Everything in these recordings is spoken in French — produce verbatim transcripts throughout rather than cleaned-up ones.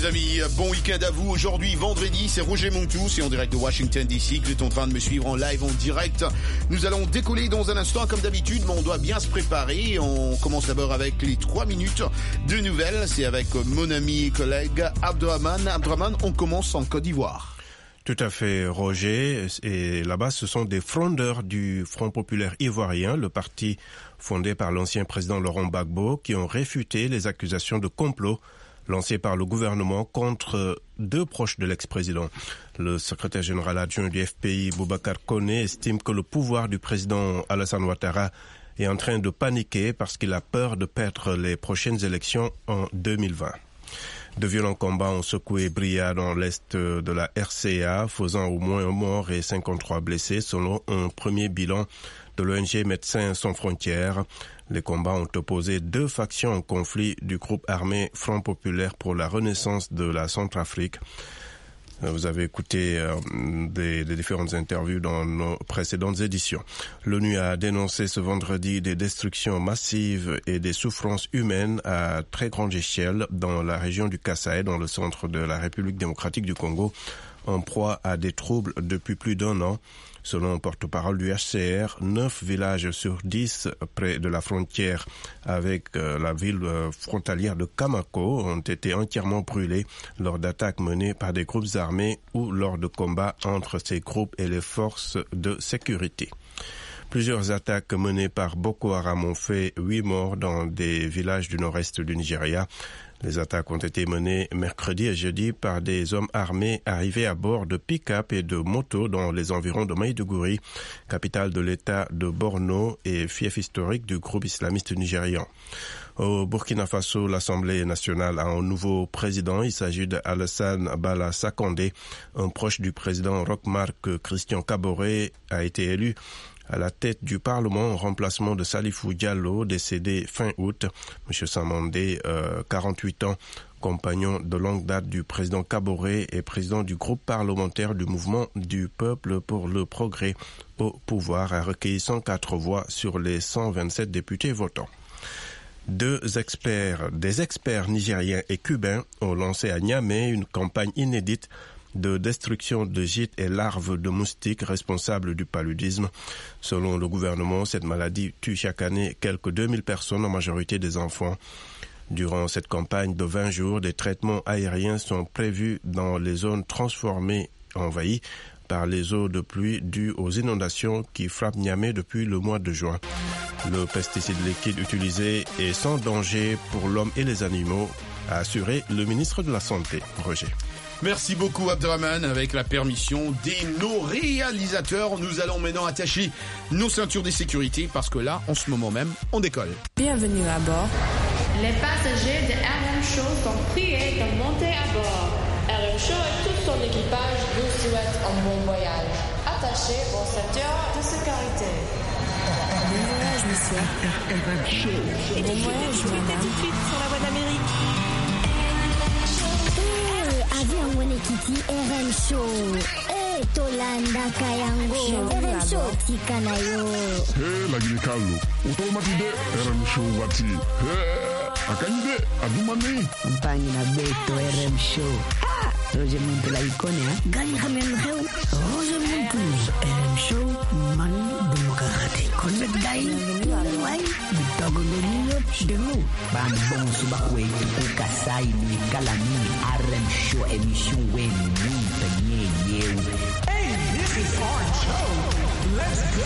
les amis, bon week-end à vous. Aujourd'hui, vendredi, c'est Roger Montou, c'est en direct de Washington D C que vous êtes en train de me suivre en live, en direct. Nous allons décoller dans un instant comme d'habitude, mais on doit bien se préparer. On commence d'abord avec les trois minutes de nouvelles. C'est avec mon ami et collègue Abdraman. Abdraman, on commence en Côte d'Ivoire. Tout à fait, Roger. Et là-bas, ce sont des frondeurs du Front populaire ivoirien, le parti fondé par l'ancien président Laurent Gbagbo, qui ont réfuté les accusations de complot lancées par le gouvernement contre deux proches de l'ex-président. Le secrétaire général adjoint du F P I, Boubacar Koné, estime que le pouvoir du président Alassane Ouattara est en train de paniquer parce qu'il a peur de perdre les prochaines élections en deux mille vingt. De violents combats ont secoué Bria dans l'est de la R C A, faisant au moins un mort et cinquante-trois blessés, selon un premier bilan de l'O N G Médecins sans frontières. Les combats ont opposé deux factions en conflit du groupe armé Front populaire pour la renaissance de la Centrafrique. Vous avez écouté euh, des, des différentes interviews dans nos précédentes éditions. L'ONU a dénoncé ce vendredi des destructions massives et des souffrances humaines à très grande échelle dans la région du Kasaï, dans le centre de la République démocratique du Congo, en proie à des troubles depuis plus d'un an. Selon un porte-parole du H C R, neuf villages sur dix près de la frontière avec euh, la ville euh, frontalière de Kamako ont été entièrement brûlés lors d'attaques menées par des groupes armés ou lors de combats entre ces groupes et les forces de sécurité. Plusieurs attaques menées par Boko Haram ont fait huit morts dans des villages du nord-est du Nigeria. Les attaques ont été menées mercredi et jeudi par des hommes armés arrivés à bord de pick-up et de motos dans les environs de Maïdougouri, capitale de l'état de Borno et fief historique du groupe islamiste nigérian. Au Burkina Faso, l'Assemblée nationale a un nouveau président. Il s'agit d'Alassane Bala Sakandé, un proche du président Roch-Marc Christian Kaboré, a été élu à la tête du Parlement en remplacement de Salifou Diallo, décédé fin août. M. Samandé, euh, quarante-huit ans, compagnon de longue date du président Kaboré et président du groupe parlementaire du mouvement du peuple pour le progrès au pouvoir, a recueilli cent quatre voix sur les cent vingt-sept députés votants. Deux experts, des experts nigériens et cubains ont lancé à Niamey une campagne inédite de destruction de gîtes et larves de moustiques responsables du paludisme. Selon le gouvernement, cette maladie tue chaque année quelques deux mille personnes, en majorité des enfants. Durant cette campagne de vingt jours, des traitements aériens sont prévus dans les zones transformées envahies par les eaux de pluie dues aux inondations qui frappent Niamey depuis le mois de juin. Le pesticide liquide utilisé est sans danger pour l'homme et les animaux, a assuré le ministre de la Santé, Roger. Merci beaucoup Abdraman. Avec la permission de nos réalisateurs, nous allons maintenant attacher nos ceintures de sécurité parce que là, en ce moment même, on décolle. Bienvenue à bord. Les passagers de R M Show sont priés de monter à bord. R M Show et tout son équipage vous souhaitent un bon voyage. Attachez vos ceintures de sécurité. Bon voyage, monsieur. R M Show. Bon voyage, madame. Tout de suite sur la voie d'Amérique. Avion Wenekiti R M Show. Eh, Tolanda Kayango. R M Show Tikanayo. Hey, lagi Carlo. Utomati de R M Show wati. Hey, akande adumani. Compagnie na Beto R M Show. Ah, Roger Montou la icône, hein. Gani Hamem Heu. Roger Montou. R M Show man demokrati. Connect dai. Wai, bitago nyo dego. Ban bon subakwe ku kasai ni kalani R M Show émission wen ni penye yeu. Hey, this is our show. Let's go.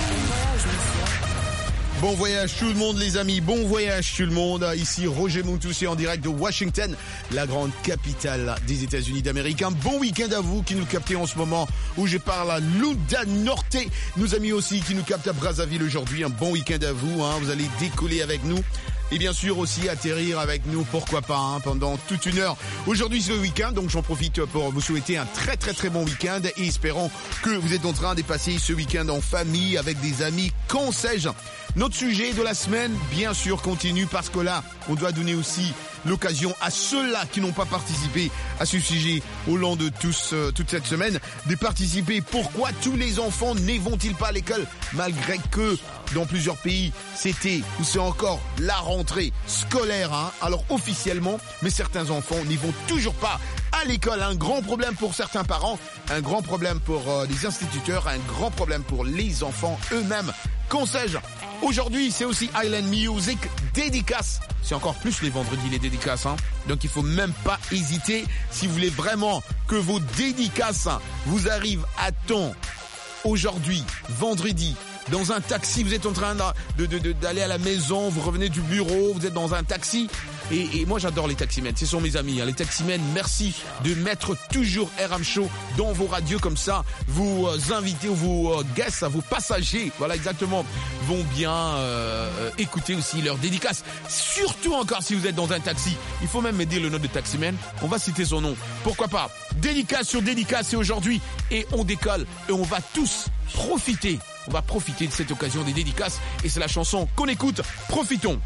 Bon voyage tout le monde les amis, bon voyage tout le monde. Ici Roger Montoussi en direct de Washington, la grande capitale des États-Unis d'Amérique. Un bon week-end à vous qui nous captez en ce moment où je parle à Luda Norte. Nos amis aussi qui nous captent à Brazzaville aujourd'hui. Un bon week-end à vous, hein. Vous allez décoller avec nous. Et bien sûr aussi atterrir avec nous, pourquoi pas, hein, pendant toute une heure. Aujourd'hui c'est le week-end, donc j'en profite pour vous souhaiter un très très très bon week-end et espérons que vous êtes en train de passer ce week-end en famille, avec des amis, qu'en sais-je. Notre sujet de la semaine, bien sûr, continue parce que là, on doit donner aussi l'occasion à ceux-là qui n'ont pas participé à ce sujet au long de tous, euh, toute cette semaine de participer. Pourquoi tous les enfants ne vont-ils pas à l'école malgré que dans plusieurs pays c'était ou c'est encore la rentrée scolaire, hein, alors officiellement, mais certains enfants n'y vont toujours pas à l'école. Un grand problème pour certains parents, un grand problème pour euh, les instituteurs, un grand problème pour les enfants eux-mêmes. Qu'en sais-je? Aujourd'hui, c'est aussi Island Music dédicace. C'est encore plus les vendredis, les dédicaces, hein. Donc il faut même pas hésiter si vous voulez vraiment que vos dédicaces vous arrivent à temps. Aujourd'hui, vendredi, dans un taxi, vous êtes en train de, de, de, d'aller à la maison, vous revenez du bureau, vous êtes dans un taxi. Et, et moi, j'adore les taximens. Ce sont mes amis, hein. Les taximens, merci de mettre toujours R M Show dans vos radios comme ça. Vos euh, invités ou vos euh, guests, vos passagers, voilà exactement, vont bien euh, écouter aussi leurs dédicaces. Surtout encore si vous êtes dans un taxi. Il faut même m'aider le nom de taximan. On va citer son nom. Pourquoi pas? Dédicace sur dédicace, c'est aujourd'hui. Et on décolle et on va tous profiter. On va profiter de cette occasion des dédicaces. Et c'est la chanson qu'on écoute. Profitons.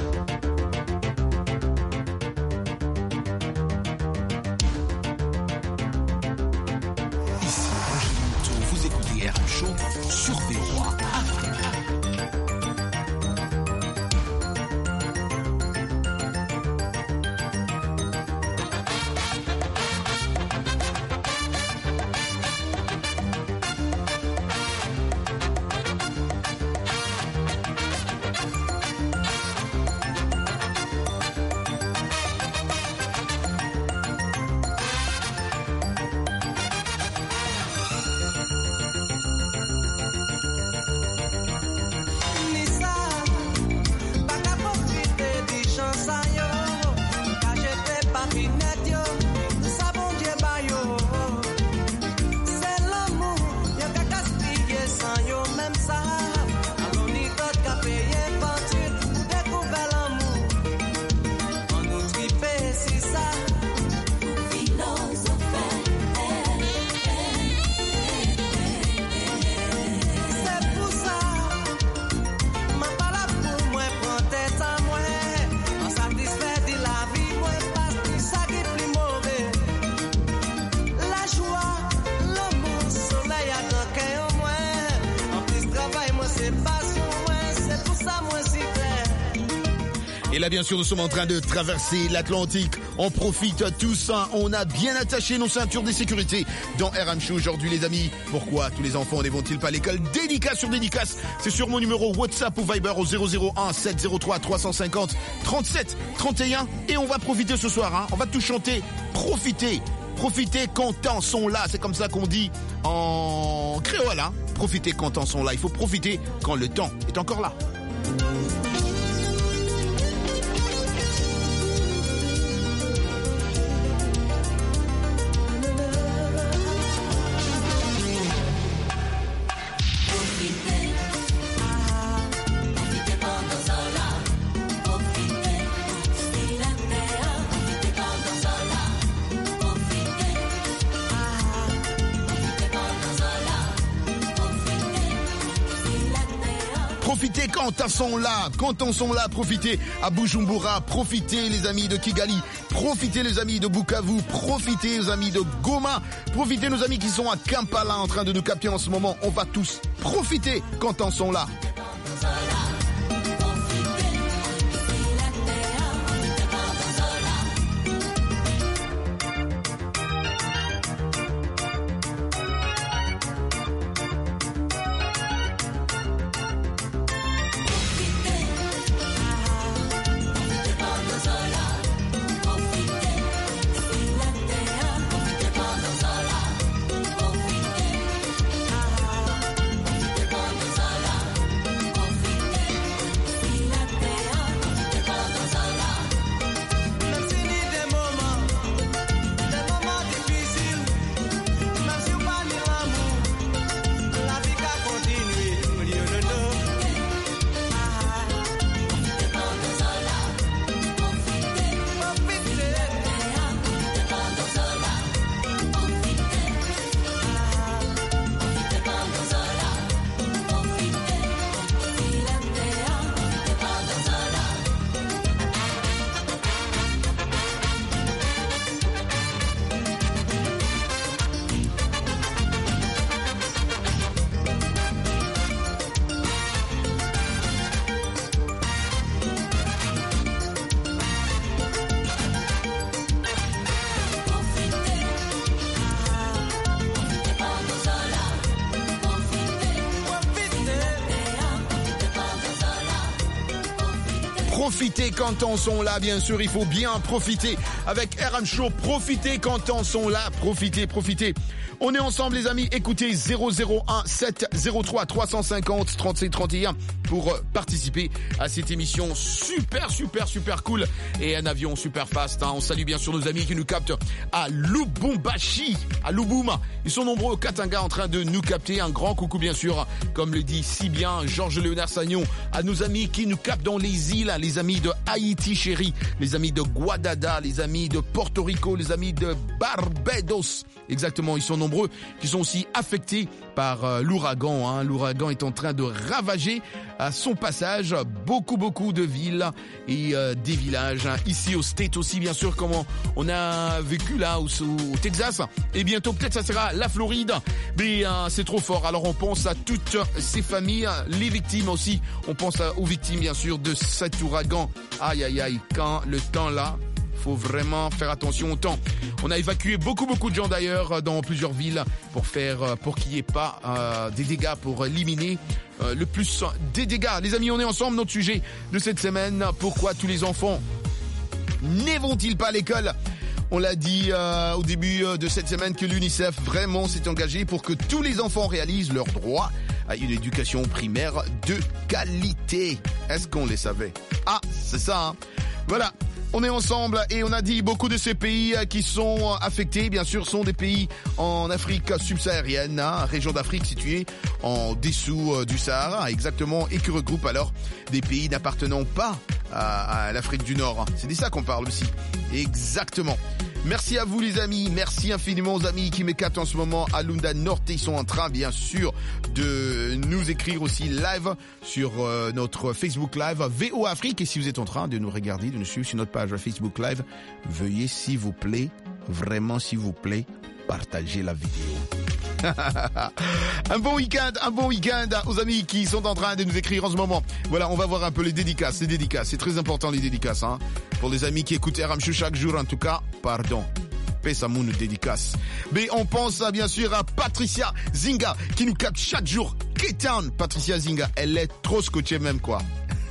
Sur V O A Et là, bien sûr, nous sommes en train de traverser l'Atlantique. On profite tous, hein. On a bien attaché nos ceintures de sécurité dans R M Show aujourd'hui, les amis. Pourquoi tous les enfants ne vont-ils pas à l'école? Dédicace sur dédicace. C'est sur mon numéro WhatsApp ou Viber au zéro zéro un sept zéro trois trois cent cinquante trente-sept trente et un. Et on va profiter ce soir, hein. On va tout chanter. Profitez. Profitez quand temps sont là. C'est comme ça qu'on dit en créole, hein. Profitez quand temps sont là. Il faut profiter quand le temps est encore là. Profitez quand ils sont là, quand on sont là, profitez à Bujumbura, profitez les amis de Kigali, profitez les amis de Bukavu, profitez les amis de Goma, profitez nos amis qui sont à Kampala en train de nous capter en ce moment. On va tous profiter quand ils sont là. profitez quand temps sont là, bien sûr, il faut bien profiter avec R M Show, profitez quand temps sont là, profitez, profitez. On est ensemble les amis, écoutez zéro zéro un sept zéro trois trois cent cinquante trente-sept trente et un pour participer à cette émission super super super cool et un avion super fast. Hein. On salue bien sûr nos amis qui nous captent à Lubumbashi, à Lubum. Ils sont nombreux au Katanga en train de nous capter. Un grand coucou bien sûr, comme le dit si bien Georges Léonard Sagnon, à nos amis qui nous captent dans les îles, les amis de Haïti chéri, les amis de Guadada, les amis de Porto Rico, les amis de Barbados. Exactement, ils sont nombreux, qui sont aussi affectés par euh, l'ouragan. Hein. L'ouragan est en train de ravager à son passage beaucoup, beaucoup de villes et euh, des villages. Hein. Ici au State aussi, bien sûr, comme on, on a vécu là au, au Texas. Et bientôt, peut-être, ça sera la Floride. Mais euh, c'est trop fort. Alors, on pense à toutes ces familles, les victimes aussi. On pense à, aux victimes, bien sûr, de cet ouragan. Aïe, aïe, aïe. Quand le temps là... faut vraiment faire attention au temps. On a évacué beaucoup beaucoup de gens d'ailleurs dans plusieurs villes pour faire pour qu'il n'y ait pas euh, des dégâts, pour éliminer euh, le plus des dégâts. Les amis, on est ensemble. Notre sujet de cette semaine, pourquoi tous les enfants ne vont-ils pas à l'école? On l'a dit euh, au début de cette semaine que l'UNICEF vraiment s'est engagé pour que tous les enfants réalisent leur droit à une éducation primaire de qualité. Est-ce qu'on les savait? Ah, c'est ça, hein. Voilà. On est ensemble et on a dit beaucoup de ces pays qui sont affectés, bien sûr, sont des pays en Afrique subsaharienne, hein, région d'Afrique située en dessous du Sahara, exactement, et qui regroupe alors des pays n'appartenant pas à, à l'Afrique du Nord. C'est de ça qu'on parle aussi. Exactement. Merci à vous les amis, merci infiniment aux amis qui m'écatent en ce moment à Lunda Norte. Ils sont en train bien sûr de nous écrire aussi live sur euh, notre Facebook Live V O Afrique. Et si vous êtes en train de nous regarder, de nous suivre sur notre page Facebook Live, veuillez s'il vous plaît, vraiment s'il vous plaît, partager la vidéo. Un bon week-end, un bon week-end aux amis qui sont en train de nous écrire en ce moment. Voilà, on va voir un peu les dédicaces, les dédicaces. C'est très important les dédicaces, hein. Pour les amis qui écoutent R M Show chaque jour, en tout cas, pardon. Pessamoun nous dédicace. Mais on pense à, bien sûr à Patricia Zinga qui nous capte chaque jour. K-Town, Patricia Zinga, elle est trop scotchée même quoi.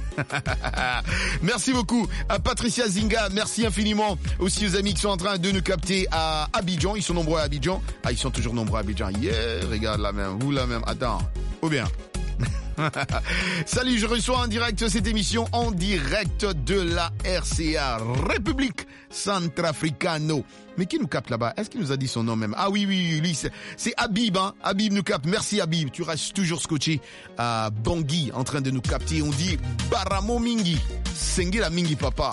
Merci beaucoup à Patricia Zinga, merci infiniment aussi aux amis qui sont en train de nous capter à Abidjan, ils sont nombreux à Abidjan. Ah, ils sont toujours nombreux à Abidjan. Yeah, regarde la même, vous la même. Attends, ou bien. Salut, je reçois en direct cette émission en direct de la R C A, République Centrafricano. Mais qui nous capte là-bas? Est-ce qu'il nous a dit son nom même? Ah oui, oui, oui, c'est, c'est Habib, hein. Habib nous capte. Merci Habib. Tu restes toujours scotché à Bangui en train de nous capter. On dit Baramo Mingi. Sengi la Mingi papa.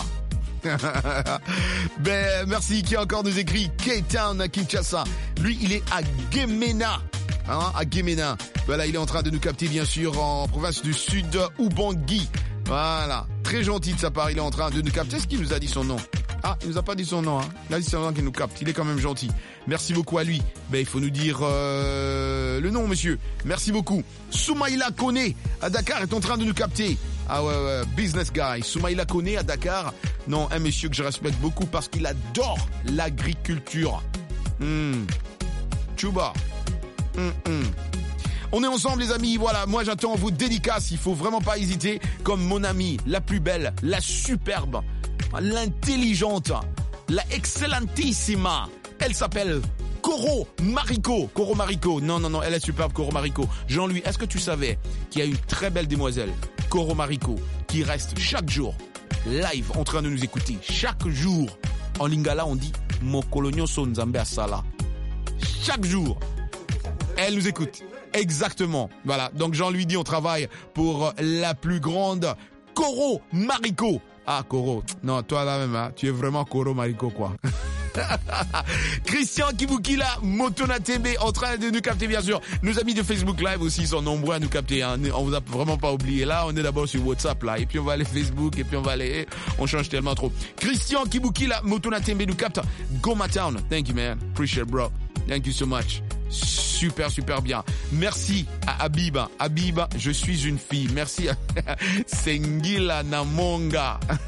Ben, merci. Qui encore nous écrit? K-Town à Kinshasa. Lui, il est à Gemena. Hein, à Gemena. Voilà, il est en train de nous capter, bien sûr, en province du Sud, Ubangui. Voilà. Très gentil de sa part. Il est en train de nous capter. Est-ce qu'il nous a dit son nom? Ah, il nous a pas dit son nom, hein. Il a dit son nom qu'il nous capte. Il est quand même gentil. Merci beaucoup à lui. Ben, il faut nous dire euh, le nom, monsieur. Merci beaucoup. Soumaïla Kone à Dakar est en train de nous capter. Ah ouais, ouais, business guy. Soumaïla Kone à Dakar. Non, un monsieur que je respecte beaucoup parce qu'il adore l'agriculture. Hum. Chouba. Hum, hum. On est ensemble les amis, voilà, moi j'attends vos dédicaces, il faut vraiment pas hésiter, comme mon amie, la plus belle, la superbe, l'intelligente, la excellentissima, elle s'appelle Coro Marico, Coro Marico, non non non, elle est superbe Coro Marico. Jean-Louis, est-ce que tu savais qu'il y a une très belle demoiselle, Coro Marico, qui reste chaque jour live en train de nous écouter, chaque jour, en lingala on dit « Mon colonio son nzambe asala ». Chaque jour, elle nous écoute. Exactement. Voilà. Donc Jean-Louis dit on travaille pour la plus grande Coro Marico. Ah, Coro. Non, toi là même, hein, tu es vraiment Coro Marico, quoi. Christian Kibukila, Motona Tembe, en train de nous capter, bien sûr. Nos amis de Facebook Live aussi sont nombreux à nous capter, hein. On vous a vraiment pas oublié. Là, on est d'abord sur WhatsApp, là. Et puis on va aller Facebook, et puis on va aller, on change tellement trop. Christian Kibukila, Motona Tembe nous capte. Goma Town. Thank you, man. Appreciate it, bro. Thank you so much. Super, super bien. Merci à Habib. Habib, je suis une fille. Merci à Sengila Namonga.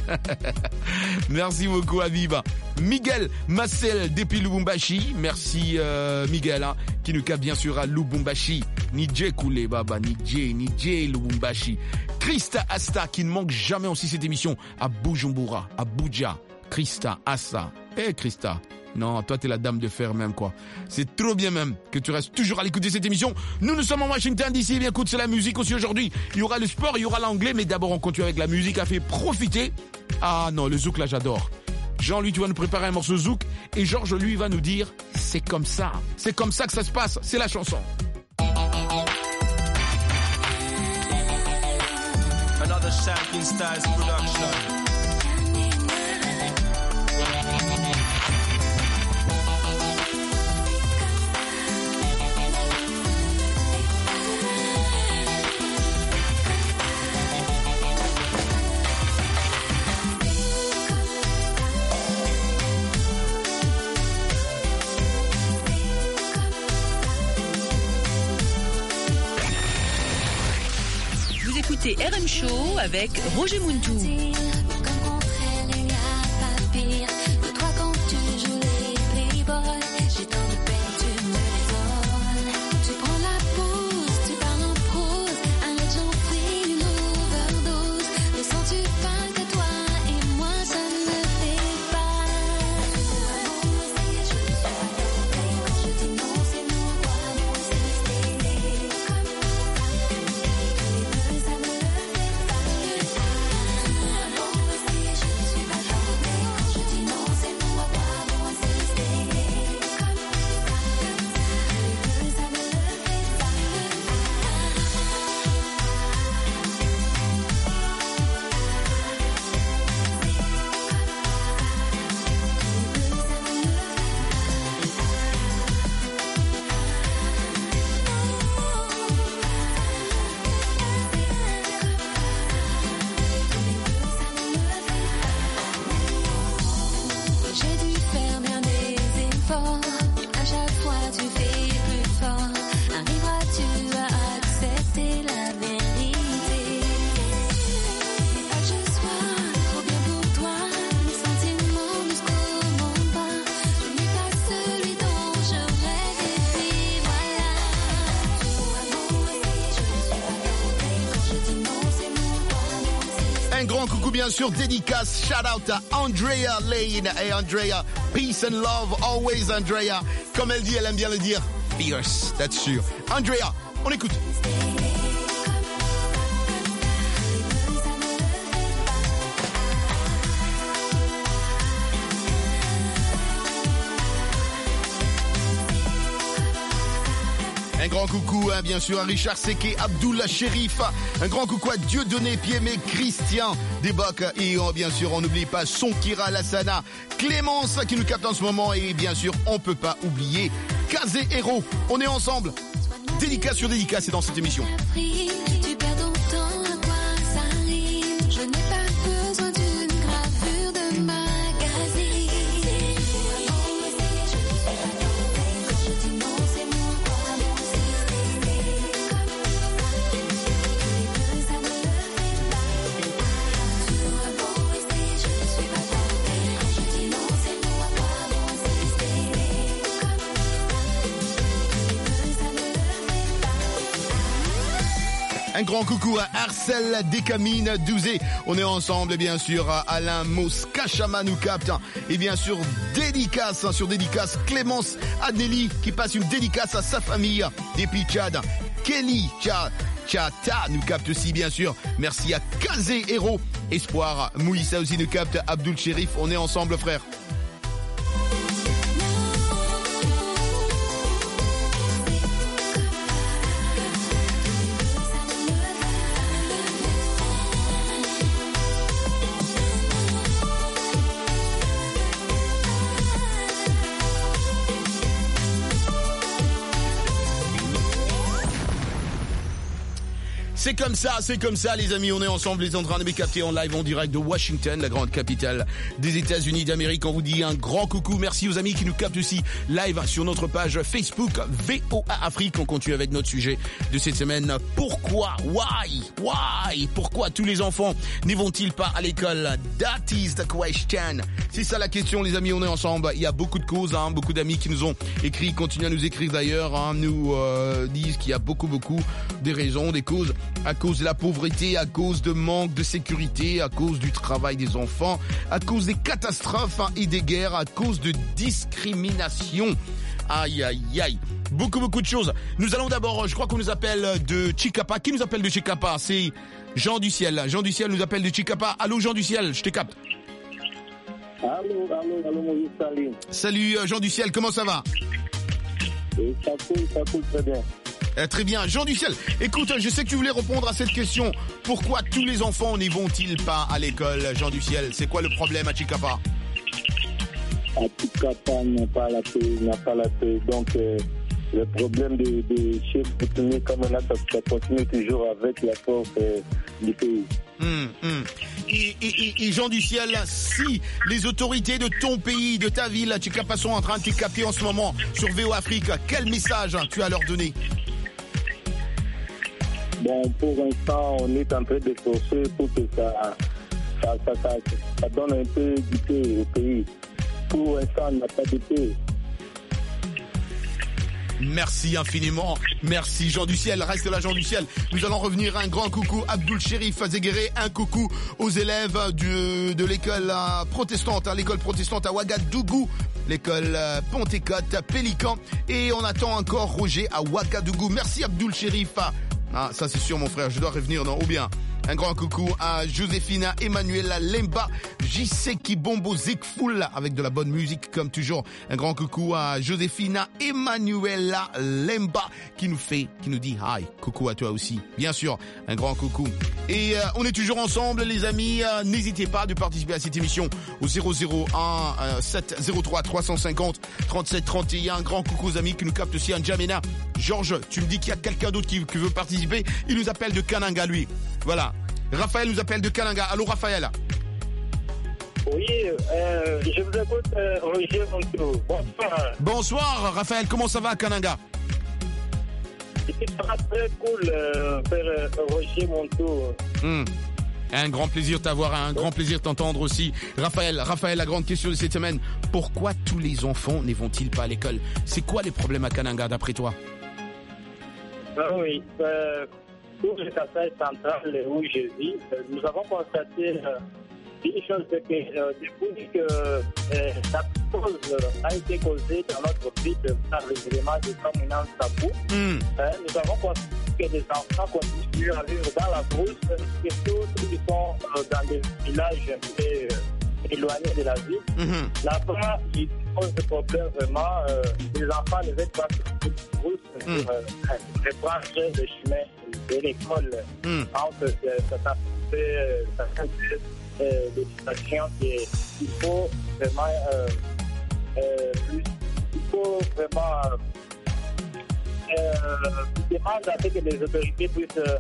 Merci beaucoup Habib. Miguel Marcel depuis Lubumbashi. Merci euh, Miguel hein, qui nous capte bien sûr à Lubumbashi. Nidje Koulé Baba, Nidje, Nidje Lubumbashi. Christa Asta qui ne manque jamais aussi cette émission à Bujumbura, à Abuja. Christa Asta. Eh hey, Christa. Non, toi t'es la dame de fer même quoi. C'est trop bien même que tu restes toujours à l'écouter cette émission. Nous nous sommes en Washington D C. Bien écoute, c'est la musique aussi aujourd'hui. Il y aura le sport, il y aura l'anglais, mais d'abord on continue avec la musique. A fait profiter. Ah non, le zouk là j'adore. Jean lui tu vas nous préparer un morceau zouk et Georges lui va nous dire c'est comme ça, c'est comme ça que ça se passe. C'est la chanson. Another Shanking Styles production. C'est R M Show avec Roger Muntou. Un grand coucou bien sûr, dédicace, shout out à Andrea Lane. Et Andrea, peace and love, always Andrea. Comme elle dit, elle aime bien le dire, fierce, that's sûr. Andrea, on écoute. Un grand coucou, hein, bien sûr, à Richard Seke, Abdullah Sherif. Un grand coucou à Dieudonné Piémé, Christian Desboc. Et oh, bien sûr, on n'oublie pas Sonkira Lassana, Clémence qui nous capte en ce moment. Et bien sûr, on peut pas oublier Kazé Héros. On est ensemble. Dédicace sur dédicace, c'est dans cette émission. Tu perds ton temps, à quoi ça arrive? Je n'ai pas besoin d'une gravure de magazine. Un grand coucou à Arcel Descamines Douzé. On est ensemble, bien sûr, à Alain Moscachama nous capte. Et bien sûr, dédicace, sur dédicace, Clémence Adnélie qui passe une dédicace à sa famille depuis Tchad. Kelly Chata nous capte aussi, bien sûr. Merci à Kazé Héros. Espoir, Mouissa aussi nous capte. Abdul Sherif, on est ensemble, frère. C'est comme ça, c'est comme ça les amis, on est ensemble, les en train de me capter en live en direct de Washington, la grande capitale des États-Unis d'Amérique. On vous dit un grand coucou, merci aux amis qui nous captent aussi live sur notre page Facebook V O A Afrique. On continue avec notre sujet de cette semaine. Pourquoi, why, why, pourquoi tous les enfants n'y vont-ils pas à l'école? That is the question. C'est ça la question les amis, on est ensemble. Il y a beaucoup de causes, hein, beaucoup d'amis qui nous ont écrit, continuent à nous écrire d'ailleurs, hein, nous euh, disent qu'il y a beaucoup, beaucoup des raisons, des causes. À cause de la pauvreté, à cause de manque de sécurité, à cause du travail des enfants, à cause des catastrophes hein, et des guerres, à cause de discrimination. Aïe, aïe, aïe. Beaucoup, beaucoup de choses. Nous allons d'abord, je crois qu'on nous appelle de Chicapa. Qui nous appelle de Chicapa? C'est Jean du Ciel. Jean du Ciel nous appelle de Chicapa. Allô, Jean du Ciel, je te capte. Allô, allô, allô, Maurice Salim. Salut, Jean du Ciel, comment ça va? Et ça coule, ça coule très bien. Euh, très bien. Jean du Ciel, écoute, je sais que tu voulais répondre à cette question. Pourquoi tous les enfants n'y vont-ils pas à l'école, Jean du Ciel? C'est quoi le problème à Chicapa? À Chicapa, n'a pas la paix, n'a pas la paix. Donc, euh, le problème des de chefs coutumiers, comme on a, ça, ça continue toujours avec la force euh, du pays. Hum, hum. Et, et, et, et Jean du Ciel, si les autorités de ton pays, de ta ville, Chicapa, sont en train de te capter en ce moment sur V O Afrique, quel message tu as à leur donner? Bon, pour l'instant, on est en train de forcer pour que ça, ça, ça, ça, ça donne un peu du paix au pays. Pour l'instant, on n'a pas de paix. Merci infiniment. Merci Jean du Ciel. Reste là Jean du Ciel. Nous allons revenir. Un grand coucou Abdul Sherif Zéguéré. Un coucou aux élèves de, de l'école protestante, hein, l'école protestante à Ouagadougou. L'école Pentecôte Pélican. Et on attend encore Roger à Ouagadougou. Merci Abdul Sherif. Ah, ça c'est sûr mon frère, je dois revenir, non? Ou bien, un grand coucou à Joséphina Emmanuela Lemba, J C Kibombo Zikfoul, avec de la bonne musique comme toujours. Un grand coucou à Joséphina Emmanuela Lemba, qui nous fait, qui nous dit hi. Coucou à toi aussi, bien sûr, un grand coucou. Et euh, on est toujours ensemble les amis, euh, n'hésitez pas de participer à cette émission au zéro zéro un sept zéro trois trois cent cinquante trente-sept trente et un. Un grand coucou aux amis qui nous captent aussi, à N'Djamena. Georges, tu me dis qu'il y a quelqu'un d'autre qui, qui veut participer. Il nous appelle de Kananga, lui. Voilà. Raphaël nous appelle de Kananga. Allô, Raphaël? Oui, euh, je vous écoute, euh, Roger Monto. Bonsoir. Bonsoir, Raphaël. Comment ça va à Kananga? C'est très cool, euh, faire euh, Roger Monto. Mmh. Un grand plaisir de t'avoir, un grand plaisir de t'entendre aussi. Raphaël, Raphaël, la grande question de cette semaine. Pourquoi tous les enfants ne vont-ils pas à l'école? C'est quoi les problèmes à Kananga, d'après toi? Ah oui, euh, pour le Kasaï central où je vis, euh, nous avons constaté euh, une chose, c'est que euh, depuis que euh, la cause a été causée dans notre pays par les éléments de dominance tabou, mm. euh, nous avons constaté que les enfants continuent à vivre dans la brousse, surtout ceux qui sont euh, dans des villages euh, éloignés de la ville. Mm-hmm. Là-bas, il pose des problèmes vraiment. Euh, les enfants ne veulent pas sortir de brousse mm. pour euh, reprendre le chemin de l'école. Mm. Entre euh, certains euh, euh, des situations qu'il faut vraiment euh, euh, plus, il faut vraiment euh, demander à ce que les autorités puissent euh,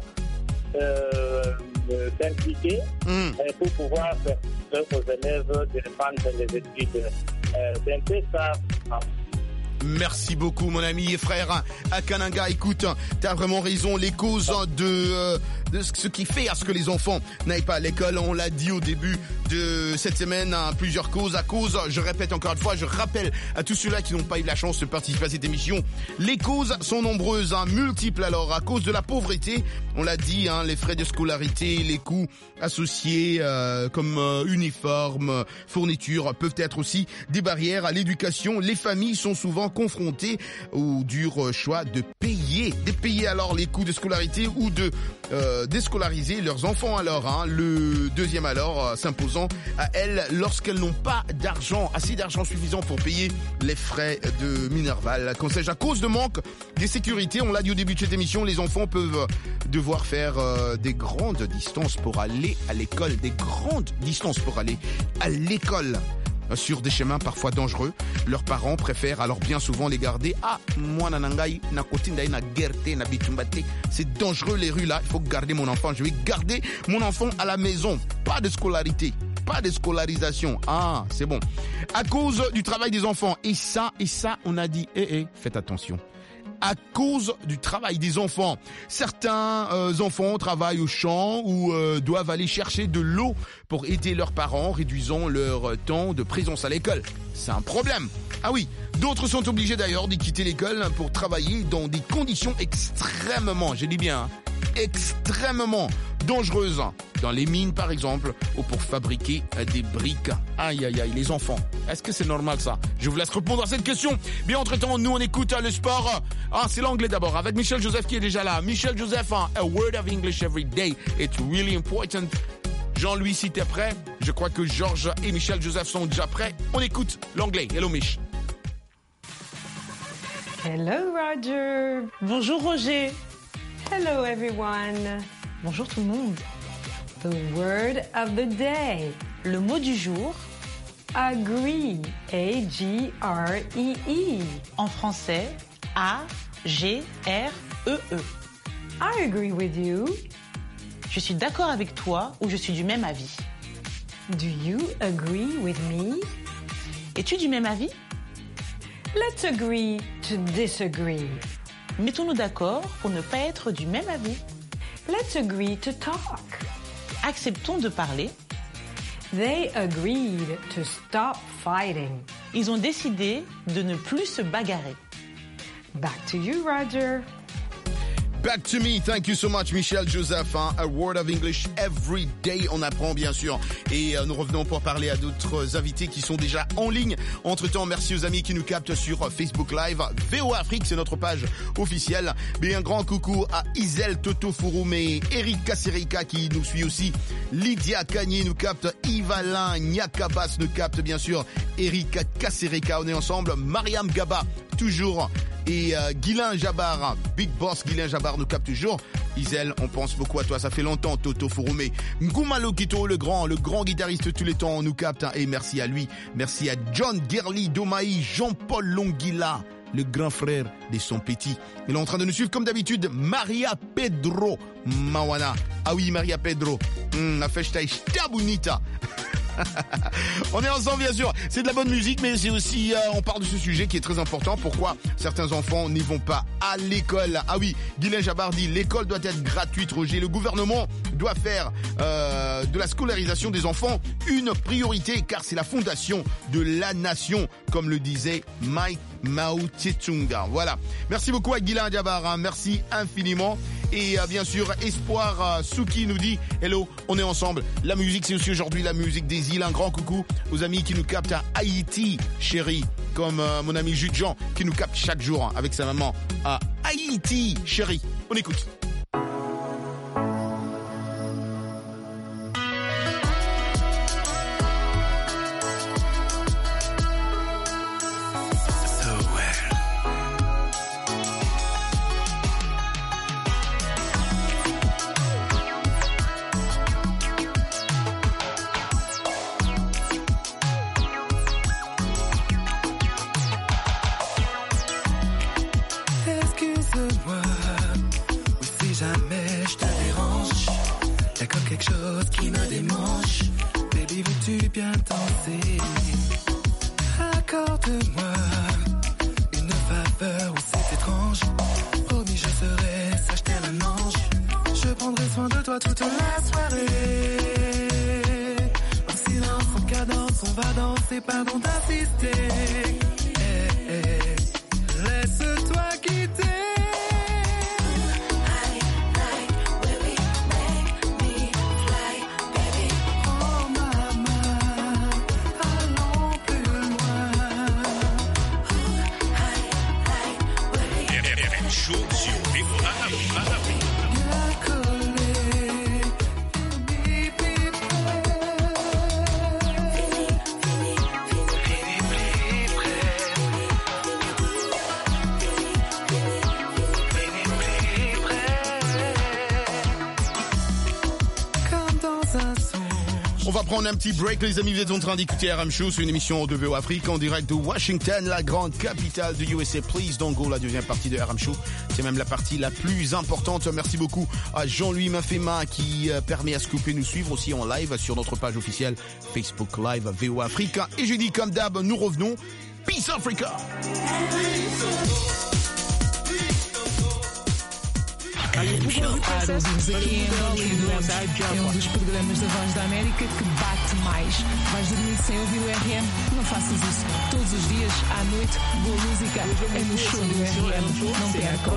euh, s'impliquer mm. euh, pour pouvoir permettre aux élèves de reprendre les études. Euh, c'est un peu ça. Merci beaucoup mon ami et frère à Kananga. Écoute, t'as vraiment raison, les causes de, euh, de ce qui fait à ce que les enfants n'aillent pas à l'école, on l'a dit au début de cette semaine, hein, plusieurs causes. À cause, je répète encore une fois, je rappelle à tous ceux-là qui n'ont pas eu la chance de participer à cette émission, les causes sont nombreuses, hein, multiples. Alors à cause de la pauvreté, on l'a dit, hein, les frais de scolarité, les coûts associés euh, comme euh, uniformes, fournitures, peuvent être aussi des barrières à l'éducation. Les familles sont souvent confrontés au dur choix de payer, de payer alors les coûts de scolarité ou de euh, déscolariser leurs enfants alors. Hein. Le deuxième alors euh, s'imposant à elles lorsqu'elles n'ont pas d'argent, assez d'argent suffisant pour payer les frais de Minerval. Quand c'est à cause de manque de sécurité, on l'a dit au début de cette émission, les enfants peuvent devoir faire euh, des grandes distances pour aller à l'école, des grandes distances pour aller à l'école. Sur des chemins parfois dangereux. leurs parents préfèrent alors bien souvent les garder. Ah, moi nanangai, na kotinda na gerte, na bitumbate. C'est dangereux les rues là, il faut garder mon enfant. Je vais garder mon enfant à la maison. Pas de scolarité. Pas de scolarisation. Ah, c'est bon. À cause du travail des enfants. Et ça, et ça, on a dit, eh, eh, faites attention. À cause du travail des enfants. Certains euh, enfants travaillent au champ ou euh, doivent aller chercher de l'eau pour aider leurs parents, réduisant leur temps de présence à l'école. C'est un problème. Ah oui, d'autres sont obligés d'ailleurs de quitter l'école pour travailler dans des conditions extrêmement, je dis bien, hein, extrêmement dangereuses. Dans les mines par exemple, ou pour fabriquer des briques. Aïe aïe aïe, les enfants. Est-ce que c'est normal ça? Je vous laisse répondre à cette question. Bien entre-temps, nous on écoute le sport. Ah, c'est l'anglais d'abord, avec Michel Joseph qui est déjà là. Michel Joseph, hein, a word of English every day. It's really important. Jean-Louis, si t'es prêt, je crois que Georges et Michel Joseph sont déjà prêts. On écoute l'anglais. Hello Mich. Hello Roger. Bonjour Roger. Hello everyone. Bonjour tout le monde. The word of the day. Le mot du jour. Agree. A G R E E. En français, A G R E E. I agree with you. Je suis d'accord avec toi ou je suis du même avis. Do you agree with me? Es-tu du même avis? Let's agree to disagree. Mettons-nous d'accord pour ne pas être du même avis. Let's agree to talk. Acceptons de parler. They agreed to stop fighting. Ils ont décidé de ne plus se bagarrer. Back to you, Roger. Back to me. Thank you so much, Michel Joseph. Hein? A word of English every day. On apprend, bien sûr. Et euh, nous revenons pour parler à d'autres invités qui sont déjà en ligne. Entre-temps, merci aux amis qui nous captent sur Facebook Live. V O Afrique, c'est notre page officielle. Mais un grand coucou à Isel Toto Fouroumé, Eric Kassirika qui nous suit aussi. Lydia Kanye nous capte. Yvalin Nyakabas nous capte, bien sûr. Eric Kassirika, on est ensemble. Mariam Gaba, toujours. Et euh, Guylain Jabar, Big Boss Guylain Jabar nous capte toujours. Isel, on pense beaucoup à toi, ça fait longtemps, Toto Fouroumé. Ngouma Lokito, le grand, le grand guitariste de tous les temps, nous capte. Hein, et merci à lui, merci à John Gerli Domaï, Jean-Paul Longila, le grand frère des Son Petit. Il est en train de nous suivre comme d'habitude, Maria Pedro Mawana. Ah oui, Maria Pedro, mm, la festa está bonita. On est ensemble bien sûr, c'est de la bonne musique mais c'est aussi, euh, on parle de ce sujet qui est très important. Pourquoi certains enfants n'y vont pas à l'école? Ah oui, Guylain Jabar dit l'école doit être gratuite, Roger. Le gouvernement doit faire euh, de la scolarisation des enfants une priorité car c'est la fondation de la nation, comme le disait Mike Mao Tse-tung. Voilà, merci beaucoup à Guylain Jabar, hein. Merci infiniment. Et euh, bien sûr, Espoir euh, Souki nous dit hello, on est ensemble. La musique, c'est aussi aujourd'hui la musique des îles. Un grand coucou aux amis qui nous captent à Haïti, chérie. Comme euh, mon ami Jude Jean qui nous capte chaque jour hein, avec sa maman à Haïti, chérie. On écoute. On va prendre un petit break, les amis. Vous êtes en train d'écouter R M Show. C'est une émission de V O Afrique en direct de Washington, la grande capitale de U S A. Please don't go, la deuxième partie de R M Show. C'est même la partie la plus importante. Merci beaucoup à Jean-Louis Mafema qui permet à ce que vous puissiez nous suivre aussi en live sur notre page officielle Facebook Live V O Afrique. Et je dis comme d'hab, nous revenons. Peace Africa! O processo aqui em Hollywood é um dos programas da Voz da América que bate mais. Vais dormir sem ouvir o R M? Não faças isso. Todos os dias, à noite, boa música é no show do R M. Não percam.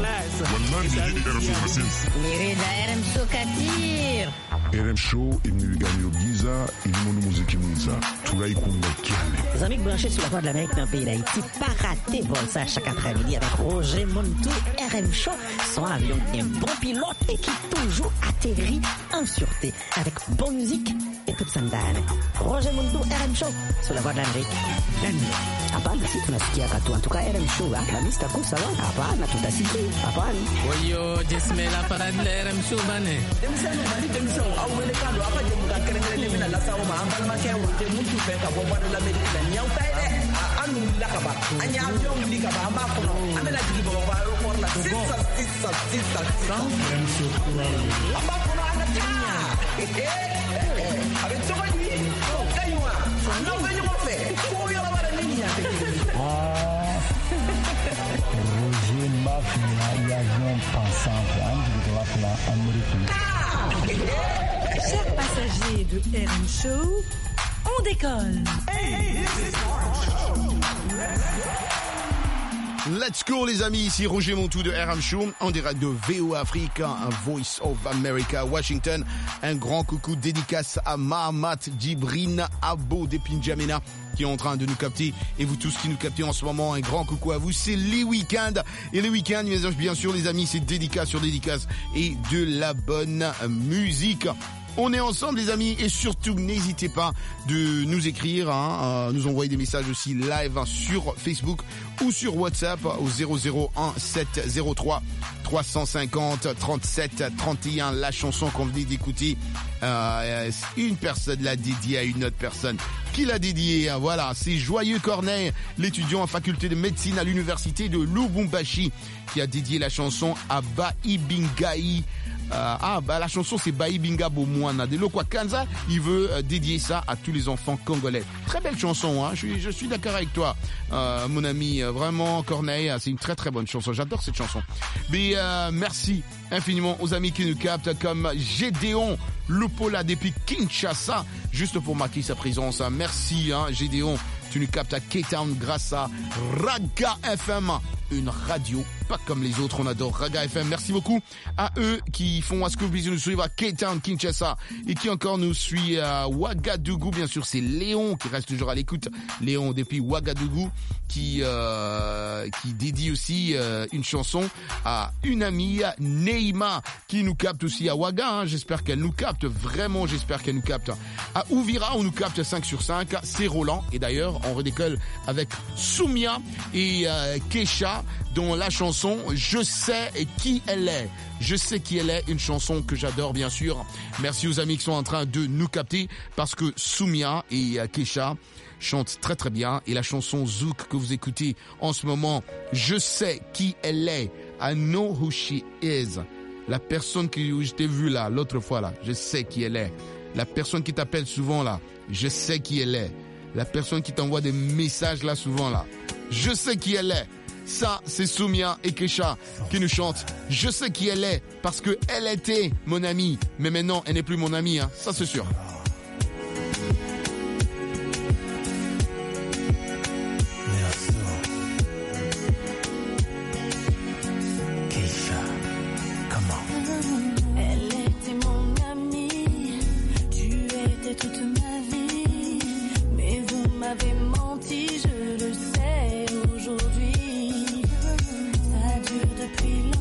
Mirida R M Show Katir. R M Show imnigano giza ilimono muziki mwiza tunaikunda kiale. Les amis branchés sur la Voix de l'Amérique dans le pays d'Haïti, pas rater vol ça chaque après-midi avec Roger Montou, R M Show, son avion qui est un bon pilote et qui toujours atterrit en sûreté avec bonne musique et toute sandale. Roger Montou, R M Show, sur la Voix de l'Amérique. Hapana, si tunasikia katu. En tout cas, R M Show, Alhamisi takuwa sawa. Hapana, tutasikia. Hapana. Oyo, Jesmela parade la R M Show bane. Demisano, bali demisano. Awele kando, apa jemuka kerengere mina la sawa ma ambal ma kewa. Te mutu feka bo Voix de l'Amérique la nyau taide. Anu la kaba. Anya avion li kaba amba kono. Amela jigi bo ba aéroport la sisa sisa sisa. R M Show. Amba kono ana tanya. Eh eh. Avec ça va lui. Kaywa. Non, venez mo fe. Ko yo la bara nini ya. Ah. Roger Mafia, il y a un pensant américain. Chers passagers de R M Show, on décolle. Hey, this is R M Show. Let's go les amis, ici Roger Montou de R M Show, en direct de V O Afrique, un Voice of America, Washington. Un grand coucou dédicace à Mahamat Djibrin Abo de Pinjamena qui est en train de nous capter, et vous tous qui nous captez en ce moment, un grand coucou à vous. C'est les week-ends, et les week-ends, bien sûr les amis, c'est dédicace sur dédicace et de la bonne musique. On est ensemble les amis, et surtout n'hésitez pas de nous écrire, hein, euh, nous envoyer des messages aussi live hein, sur Facebook ou sur WhatsApp au zéro zéro un sept zéro trois trois cent cinquante trente-sept trente et un. La chanson qu'on venait d'écouter, euh, une personne l'a dédiée à une autre personne. Qui l'a dédiée? Voilà, c'est Joyeux Corneille, l'étudiant en faculté de médecine à l'université de Lubumbashi, qui a dédié la chanson à Baibingai. Euh, ah bah la chanson c'est Baibinga Bomwana de Lokwa Kanza. Il veut euh, dédier ça à tous les enfants congolais. Très belle chanson, hein. Je suis je suis d'accord avec toi, euh, mon ami. Euh, vraiment Corneille, c'est une très très bonne chanson. J'adore cette chanson. Mais euh, merci infiniment aux amis qui nous captent comme Gédéon Lupola depuis Kinshasa, juste pour marquer sa présence. Merci hein, Gédéon. Tu nous captes à K-Town grâce à Raga F M, une radio pas comme les autres. On adore Raga F M. Merci beaucoup à eux qui font à ce que vous puissiez nous suivre à K-Town, Kinshasa, et qui encore nous suit à Ouagadougou. Bien sûr, c'est Léon qui reste toujours à l'écoute. Léon depuis Ouagadougou qui euh, qui dédie aussi euh, une chanson à une amie, Neima, qui nous capte aussi à Ouaga. Hein. J'espère qu'elle nous capte. Vraiment, j'espère qu'elle nous capte. À Ouvira, on nous capte cinq sur cinq. C'est Roland. Et d'ailleurs, on redécolle avec Soumia et euh, Kesha, dont la chanson « Je sais qui elle est ». Je sais qui elle est, une chanson que j'adore bien sûr. Merci aux amis qui sont en train de nous capter, parce que Soumia et euh, Kesha chantent très très bien. Et la chanson Zouk que vous écoutez en ce moment, « Je sais qui elle est ». I know who she is. La personne que je t'ai vue là, l'autre fois là, je sais qui elle est. La personne qui t'appelle souvent là, je sais qui elle est. La personne qui t'envoie des messages là souvent là, je sais qui elle est. Ça, c'est Soumia et Kesha qui nous chantent. Je sais qui elle est parce que elle était mon amie, mais maintenant elle n'est plus mon amie, hein. Ça c'est sûr.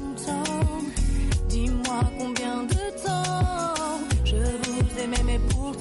Combien de temps je vous aimais, mais pour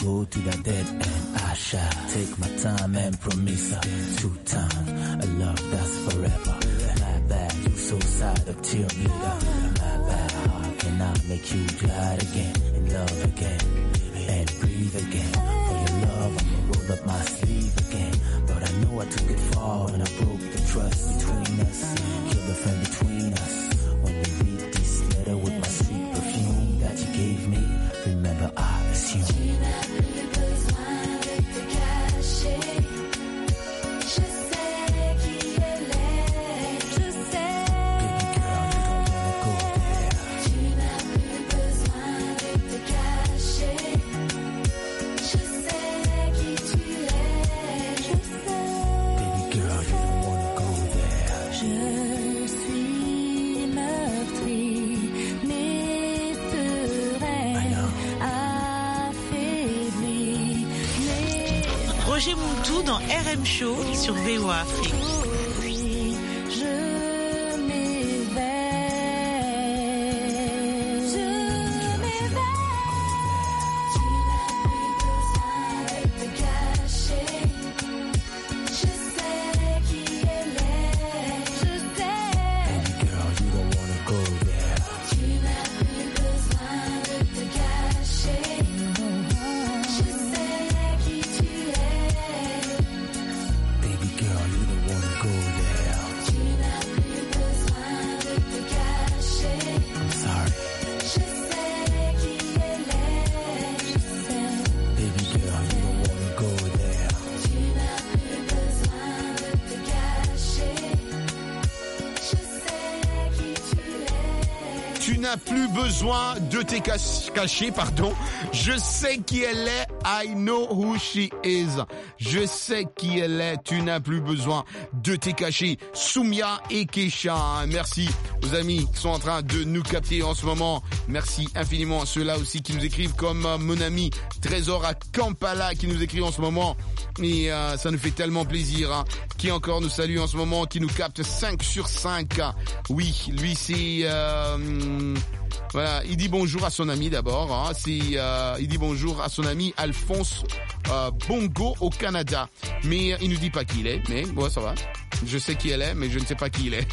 go to the dead end. I shall take my time and promise her two time a love that's forever. My bad, you so sad of tear bleeder. My bad, how can I make you glad again, in love again, and breathe again? For your love, I'ma roll up my sleeve again. But I know I took it far when I broke the trust between us, killed the friend between us. When you read this letter with my sweet perfume that you gave me, remember I assume. Roger Moutou dans R M Show sur V O A Afrique. Tu n'as plus besoin de te cacher, pardon. Je sais qui elle est. I know who she is. Je sais qui elle est. Tu n'as plus besoin de te cacher. Soumia et Kesha. Merci aux amis qui sont en train de nous capter en ce moment. Merci infiniment à ceux-là aussi qui nous écrivent, comme euh, mon ami Trésor à Kampala qui nous écrit en ce moment. Et euh, ça nous fait tellement plaisir. Hein. Qui encore nous salue en ce moment, qui nous capte cinq sur cinq. Oui, lui c'est... Euh, voilà, il dit bonjour à son ami d'abord. Hein. C'est, euh, il dit bonjour à son ami Alphonse euh, Bongo au Canada. Mais il nous dit pas qui il est. Mais bon, ça va. Je sais qui elle est, mais je ne sais pas qui il est.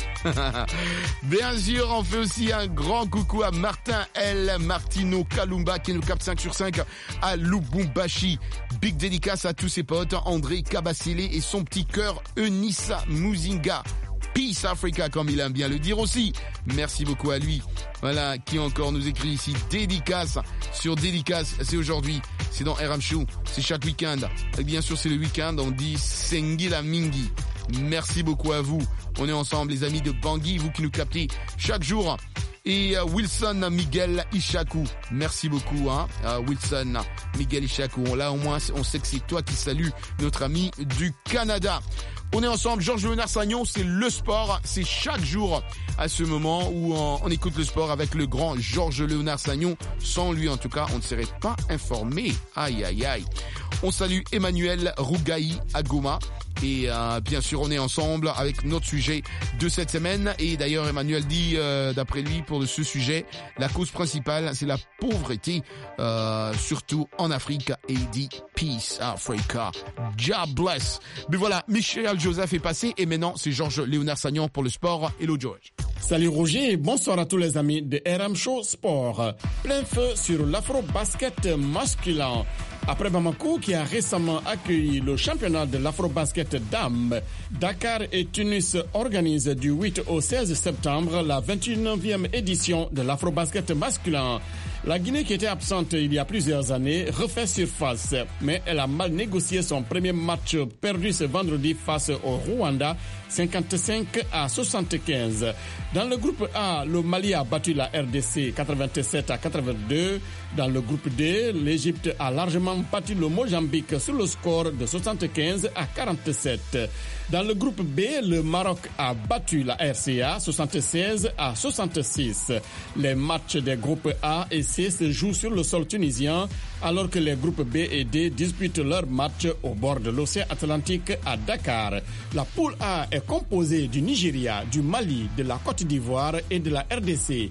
Bien sûr, on fait aussi un grand coucou à Martin L. Martino Kalumba qui nous capte cinq sur cinq à Lubumbashi. Big dédicace à tous ses potes, André Kabasele et son petit cœur Eunissa Muzinga. Peace Africa, comme il aime bien le dire aussi. Merci beaucoup à lui. Voilà, qui encore nous écrit ici. Dédicace sur dédicace. C'est aujourd'hui. C'est dans R M Show. C'est chaque week-end. Et bien sûr, c'est le week-end. On dit Sengila Mingi. Merci beaucoup à vous. On est ensemble, les amis de Bangui, vous qui nous captez chaque jour. Et uh, Wilson Miguel Ishaku. Merci beaucoup, hein, uh, Wilson Miguel Ishaku. Là, au moins, on sait que c'est toi qui salue notre ami du Canada. On est ensemble, Georges Léonard Sagnon, c'est le sport. C'est chaque jour à ce moment où on, on écoute le sport avec le grand Georges Léonard Sagnon. Sans lui, en tout cas, on ne serait pas informé. Aïe, aïe, aïe. On salue Emmanuel Rougaï à Goma. Et euh, bien sûr, on est ensemble avec notre sujet de cette semaine. Et d'ailleurs, Emmanuel dit, euh, d'après lui, pour ce sujet, la cause principale, c'est la pauvreté, euh, surtout en Afrique. Et il dit Peace Africa, God bless. Mais voilà, Michel Joseph est passé et maintenant, c'est Georges Léonard Sagnon pour le sport. Hello George. Salut Roger et bonsoir à tous les amis de R M Show Sport. Plein feu sur l'afro-basket masculin. Après Bamako qui a récemment accueilli le championnat de l'afro-basket dames, Dakar et Tunis organisent du huit au seize septembre la vingt-et-unième édition de l'afro-basket masculin. La Guinée, qui était absente il y a plusieurs années, refait surface, mais elle a mal négocié son premier match perdu ce vendredi face au Rwanda, cinquante-cinq à soixante-quinze. Dans le groupe A, le Mali a battu la R D C quatre-vingt-sept à quatre-vingt-deux. Dans le groupe D, l'Égypte a largement battu le Mozambique sur le score de soixante-quinze à quarante-sept. Dans le groupe B, le Maroc a battu la R C A soixante-seize à soixante-six. Les matchs des groupes A et C se jouent sur le sol tunisien, alors que les groupes B et D disputent leurs matchs au bord de l'océan Atlantique à Dakar. La poule A est composée du Nigeria, du Mali, de la Côte d'Ivoire et de la R D C.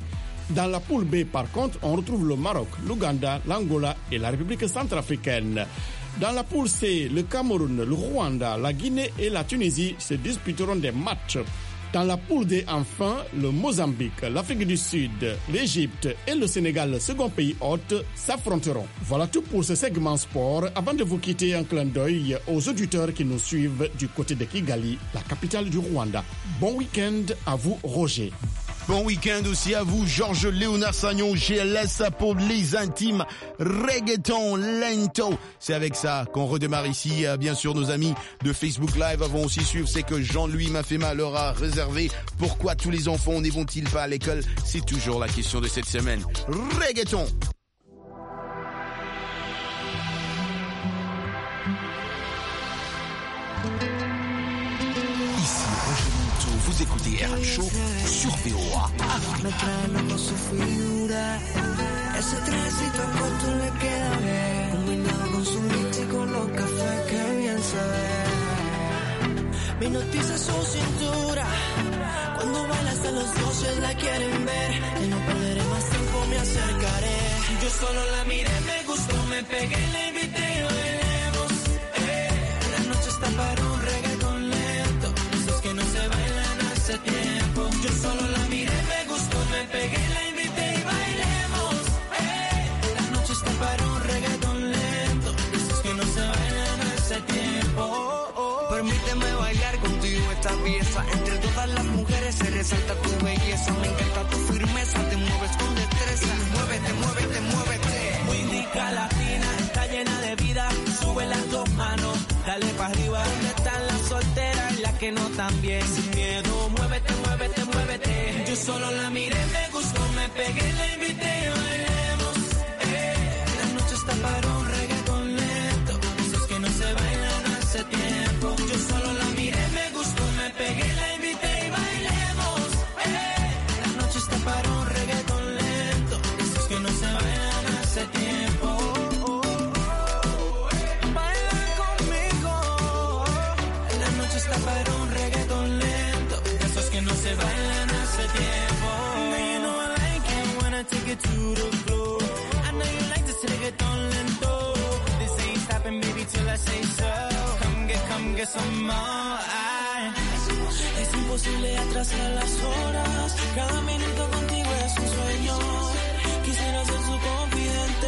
Dans la poule B, par contre, on retrouve le Maroc, l'Ouganda, l'Angola et la République centrafricaine. Dans la poule C, le Cameroun, le Rwanda, la Guinée et la Tunisie se disputeront des matchs. Dans la poule D, enfin, le Mozambique, l'Afrique du Sud, l'Égypte et le Sénégal, second pays hôte, s'affronteront. Voilà tout pour ce segment sport. Avant de vous quitter, un clin d'œil aux auditeurs qui nous suivent du côté de Kigali, la capitale du Rwanda. Bon week-end à vous, Roger. Bon week-end aussi à vous, Georges Léonard Sagnon, G L S pour les intimes, reggaeton lento. C'est avec ça qu'on redémarre ici. Bien sûr, nos amis de Facebook Live vont aussi suivre. C'est que Jean-Louis Mafema leur a réservé. Pourquoi tous les enfants ne vont-ils pas à l'école? C'est toujours la question de cette semaine. Reggaeton. Vous écoutez R M Show sur V O A. Me trae loco su figura. Ese trajecito corto le queda bien. Combinado con su leche y con los cafés que bien se ve. Me hipnotiza su cintura. Cuando baila hasta los dioses la quieren ver. Y no perderé más tiempo, me acercaré. Yo solo la miré, me gustó, me pegué, la invité y bailemos. Eh, la noche está para un reggaetón lento. Esos que no se bailan hace tiempo. Yo solo la miré, me gustó, me pegué, la invité y bailemos. Eh, la noche está para un reggaetón lento. Esos que no se bailan hace tiempo. Oh, oh. Permíteme bailar contigo esta pieza. Entre todas las mujeres se resalta tu belleza. Me encanta tu firmeza, te mueves con destreza. Muévete, muévete, muévete. Windica latina, está llena de vida. Sube las dos manos, dale para arriba. ¿Dónde están las solteras y las que no están bien? Sin miedo, muévete, muévete, muévete. Yo solo la miré, me gustó, me pegué, la invité y bailemos. Eh, la noche está para un reggaetón lento. Esos que no se bailan hace tiempo. Yo solo la miré, me gustó, me pegué, la invité y bailemos. Eh, la noche está para un reggaetón lento. Esos que no se bailan hace tiempo. Está para un reggaetón lento, esos que no se bailan hace tiempo. Now you know I like it when I take it to the floor. I know you like this reggaetón lento. This ain't stopping, baby, till I say so. Come get, come get some more. I... Es imposible atrasar las horas. Cada minuto contigo es un sueño. Quisiera ser su confidente.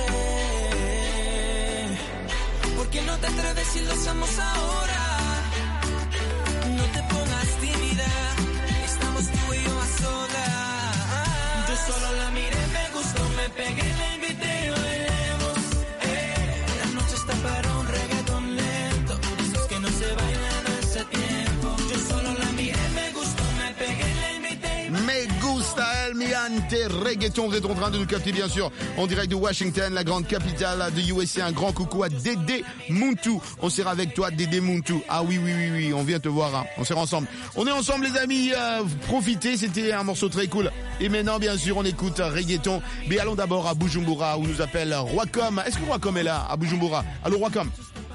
¿Por qué no te atreves si lo hacemos ahora? No te pongas tímida, estamos tú y yo a solas. Yo solo la miré, me gustó, me pegué, la invité y bailemos. Eh, la noche está para un reggaetón lento. Esos que no se bailan hace tiempo. Yo solo la miré, me gustó, me pegué, la invité y bailemos. Me gusta el miante reggaeton. Vous êtes en train de nous capter bien sûr en direct de Washington, la grande capitale de U S A. Un grand coucou à Dédé Muntu. On sera avec toi, Dédé Muntu. Ah oui, oui, oui, oui, on vient te voir. Hein. On sera ensemble. On est ensemble, les amis. Euh, profitez, c'était un morceau très cool. Et maintenant, bien sûr, on écoute reggaeton. Mais allons d'abord à Bujumbura, où nous appelle Roicom. Est-ce que Roicom est là, à Bujumbura? Allô, Roicom.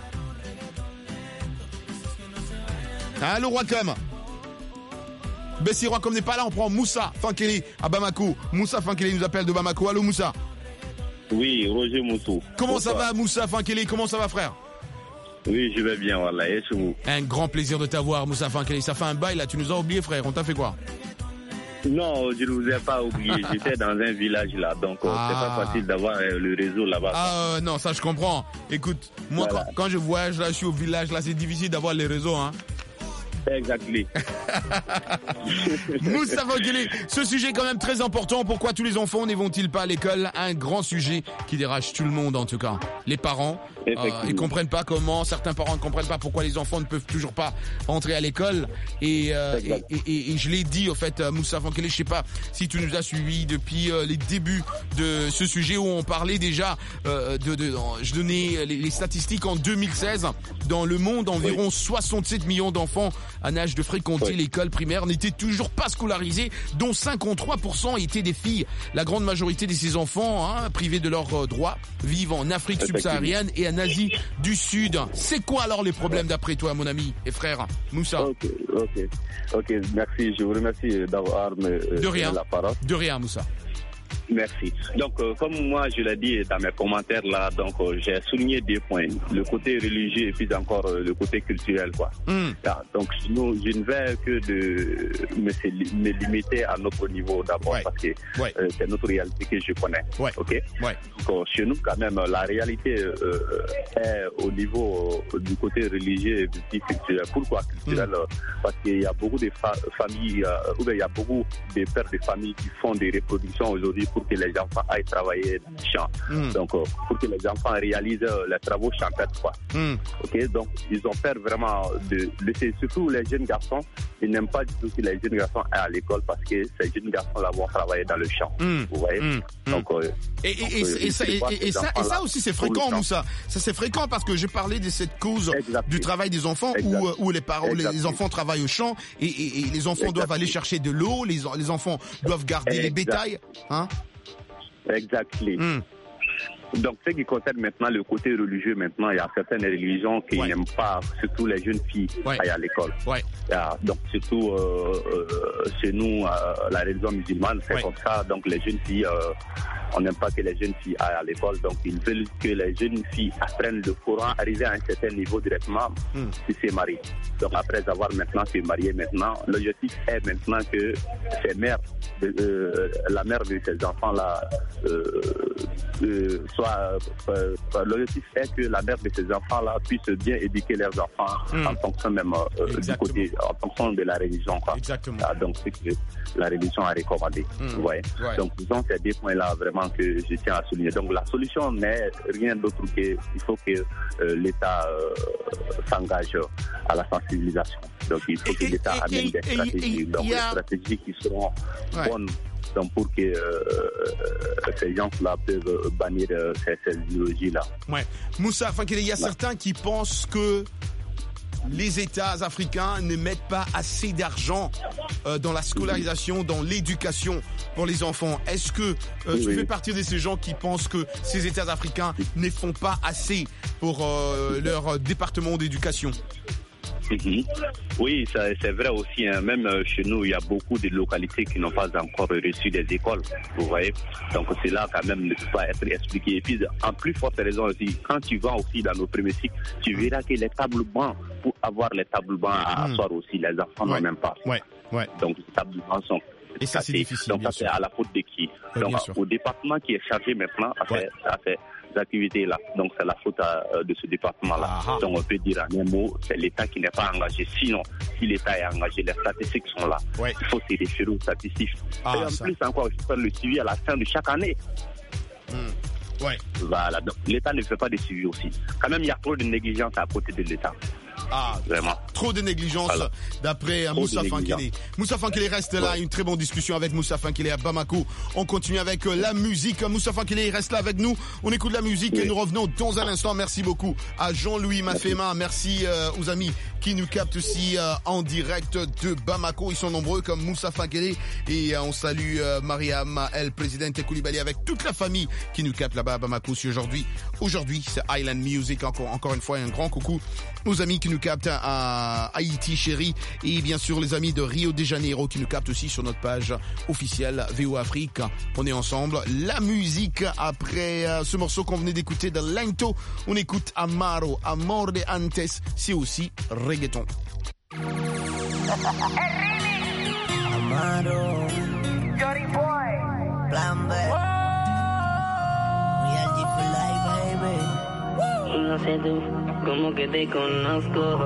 Allô, Roicom. Ben si Roicom n'est pas là, on prend Moussa Fankele à Bamako. Moussa Fankele nous appelle de Bamako. Allô, Moussa. Oui, Roger Moussou. Comment Bonsoir. Ça va, Moussa Fankele? Comment ça va, frère? Oui, je vais bien, voilà. Et chez vous? Un grand plaisir de t'avoir, Moussa Fankele. Ça fait un bail, là. Tu nous as oublié, frère. On t'a fait quoi? Non, je ne vous ai pas oublié. J'étais dans un village, là. Donc, ah. c'est pas facile d'avoir euh, le réseau là-bas. Ah, euh, non, ça, je comprends. Écoute, moi, voilà. quand, quand je voyage, là, je suis au village, là, c'est difficile d'avoir les réseaux, hein. Exactement. Moussa Fankele, ce sujet est quand même très important. Pourquoi tous les enfants ne vont-ils pas à l'école? Un grand sujet qui dérange tout le monde en tout cas. Les parents, euh, ils comprennent pas comment, certains parents ne comprennent pas pourquoi les enfants ne peuvent toujours pas entrer à l'école. Et, euh, et, et, et je l'ai dit, en fait, Moussa Fankele, je sais pas si tu nous as suivis depuis euh, les débuts de ce sujet où on parlait déjà euh, de, de, de, je donnais les, les statistiques en deux mille seize. Dans le monde, environ oui. soixante-sept millions d'enfants à âge de fréquenter oui. l'école primaire n'étaient toujours pas scolarisés, dont cinquante-trois pour cent étaient des filles. La grande majorité de ces enfants, hein, privés de leurs euh, droits, vivent en Afrique subsaharienne et en Asie du Sud. C'est quoi alors les problèmes d'après toi, mon ami et frère Moussa? Ok, ok, ok, merci. Je vous remercie d'avoir me euh, de rien. la parole. De rien, Moussa. Merci. Donc, euh, comme moi, je l'ai dit dans mes commentaires là, donc euh, j'ai souligné deux points, le côté religieux et puis encore euh, le côté culturel, quoi. Mm. Ah, donc, nous, je ne vais que de me, me limiter à notre niveau d'abord, ouais. parce que ouais. euh, c'est notre réalité que je connais. Ouais. Ok. Ouais. Donc, euh, chez nous, quand même, la réalité euh, est au niveau euh, du côté religieux et culturel. Pourquoi culturel? Mm. Parce qu'il y a beaucoup de fa- familles, euh, ou bien il y a beaucoup de pères de famille qui font des reproductions aujourd'hui pour que les enfants aillent travailler dans les champs. Mm. Donc, euh, pour que les enfants réalisent euh, les travaux champêtres, quoi. Mm. Ok, donc, ils ont peur vraiment de laisser, surtout les jeunes garçons, ils n'aiment pas du tout que les jeunes garçons aillent à l'école parce que ces jeunes garçons-là vont travailler dans le champ. Mm. Vous voyez? Mm. Donc, euh, et, et, donc, et, euh, et, ça, et, et, ça, et ça aussi, c'est fréquent, Moussa. Ça, c'est fréquent parce que j'ai parlé de cette cause exact. du travail des enfants où, où les parents, les, les enfants travaillent au champ et, et, et les enfants exact. doivent aller chercher de l'eau, les, les enfants doivent garder exact. les bétails. Hein? Exactement. Mm. Donc, ce qui concerne maintenant le côté religieux, maintenant, il y a certaines religions qui ouais. n'aiment pas, surtout les jeunes filles, ouais. aller à l'école. Ouais. Yeah, donc, surtout euh, euh, chez nous, euh, la religion musulmane, c'est ouais. comme ça. Donc, les jeunes filles, euh, on n'aime pas que les jeunes filles aillent à l'école. Donc, ils veulent que les jeunes filles apprennent le Coran, arriver à un certain niveau directement, mm. puis se marier. Donc, après avoir maintenant se marier, maintenant, l'objectif est maintenant que ces mères, de, euh, la mère de ces enfants-là, euh, euh, soit, euh, l'objectif est que la mère de ces enfants-là puisse bien éduquer leurs enfants mm. en fonction même euh, du côté, en fonction de la religion, quoi. Exactement. Ah, donc, c'est que la religion a recommandé. Mm. Vous voyez. Ouais. Donc, disons, ces deux points-là vraiment que je tiens à souligner. Donc, la solution n'est rien d'autre que il faut que euh, l'État euh, s'engage à la sensibilisation. Donc, il faut que l'État amène des stratégies, donc des stratégies qui seront ouais. bonnes. Donc pour que euh, ces gens-là peuvent bannir euh, ces, ces idéologies-là. Ouais. Moussa Fankele, il y a ouais. certains qui pensent que les États africains ne mettent pas assez d'argent euh, dans la scolarisation, dans l'éducation pour les enfants. Est-ce que euh, oui, tu oui. fais partie de ces gens qui pensent que ces États africains ne font pas assez pour euh, leur département d'éducation? Mm-hmm. Oui, ça, c'est vrai aussi. Hein. Même euh, chez nous, il y a beaucoup de localités qui n'ont pas encore reçu des écoles. Vous voyez. Donc c'est là quand même ne peut pas être expliqué. Et puis en plus forte raison aussi, quand tu vas aussi dans nos premiers cycles, tu verras que les tables bancs, pour avoir les tables bancs à asseoir mm. aussi, les enfants ouais. n'ont même pas. Ouais. Ouais. Donc les tables bancs sont et ça c'est difficile. Donc ça c'est à la faute de qui? Ouais, donc au département qui est chargé maintenant à faire, à faire activités-là. Donc, c'est la faute à, euh, de ce département-là. Ah, donc, on peut dire en un mot, c'est l'État qui n'est pas engagé. Sinon, si l'État est engagé, les statistiques sont là. Ouais. Il faut se référer aux statistiques. Ah, et en ça. plus, encore, il faut faire le suivi à la fin de chaque année. Mmh. Ouais. Voilà. Donc, l'État ne fait pas de suivi aussi. Quand même, il y a trop de négligence à côté de l'État. Ah, vraiment. Trop de négligence voilà. d'après trop Moussa Fankele. Moussa Fankele reste là, une très bonne discussion avec Moussa Fankele à Bamako. On continue avec euh, la musique. Moussa Fankele reste là avec nous. On écoute la musique oui. et nous revenons dans un instant. Merci beaucoup à Jean-Louis Mafema. Merci euh, aux amis qui nous captent aussi euh, en direct de Bamako. Ils sont nombreux comme Moussa Fankele et euh, on salue euh, Mariam El Presidente Koulibaly avec toute la famille qui nous capte là-bas à Bamako. Si aujourd'hui, aujourd'hui c'est Island Music. Encore, encore une fois, un grand coucou aux amis qui nous captent à Haïti, chérie, et bien sûr les amis de Rio de Janeiro qui nous captent aussi sur notre page officielle V O Afrique. On est ensemble. La musique après euh, ce morceau qu'on venait d'écouter de Lento, on écoute Amaro, Amor de Antes, c'est aussi reggaeton. Amaro, Johnny Boy, Plan B, Real G for life, baby. No sé tú, como que te conozco.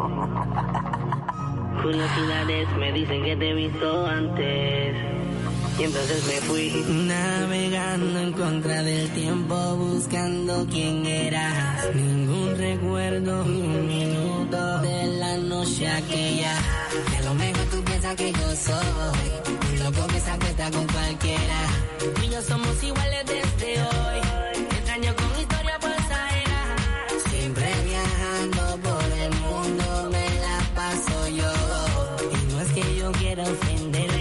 Curiosidades me dicen que te he visto antes. Y entonces me fui navegando en contra del tiempo, buscando quién eras. Ningún recuerdo, ni un minuto de la noche aquella. A lo mejor tú piensas que yo soy un loco que se acuesta con cualquiera. Tú y yo somos iguales desde hoy. Extraño con historia pasajera. Siempre viajando por el mundo me la paso yo. Y no es que yo quiera ofenderte.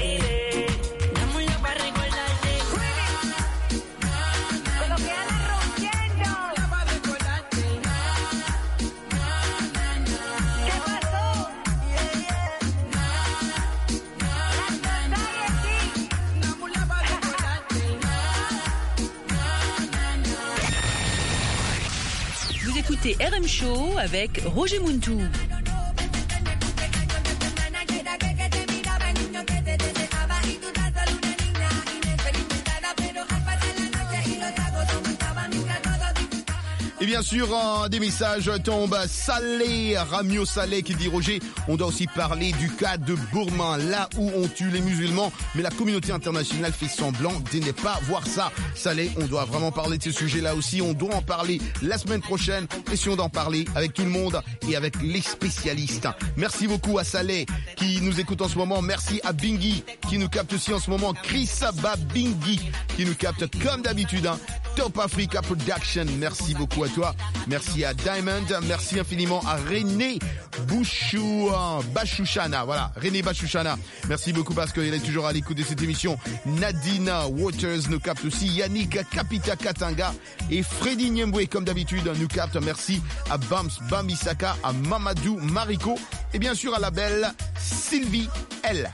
écoutez R M Show avec Roger Muntou. Et bien sûr, euh, des messages tombent. Salé, Ramio Salé qui dit Roger, on doit aussi parler du cas de Bourma, là où on tue les musulmans, mais la communauté internationale fait semblant de ne pas voir ça. Salé, on doit vraiment parler de ce sujet-là aussi. On doit en parler la semaine prochaine. Essayons d'en parler avec tout le monde et avec les spécialistes. Merci beaucoup à Salé qui nous écoute en ce moment. Merci à Bingi qui nous capte aussi en ce moment. Chris Abba Bingi qui nous capte comme d'habitude. Hein. Top Africa Production, merci beaucoup à toi. Merci à Diamond, merci infiniment à René Bouchou, Bachouchana, voilà, René Bachouchana. Merci beaucoup parce qu'il est toujours à l'écoute de cette émission. Nadine Waters nous capte aussi, Yannick Kapita Katanga et Freddy Nyembwe comme d'habitude nous capte. Merci à Bams Bamisaka, à Mamadou Mariko et bien sûr à la belle Sylvie L.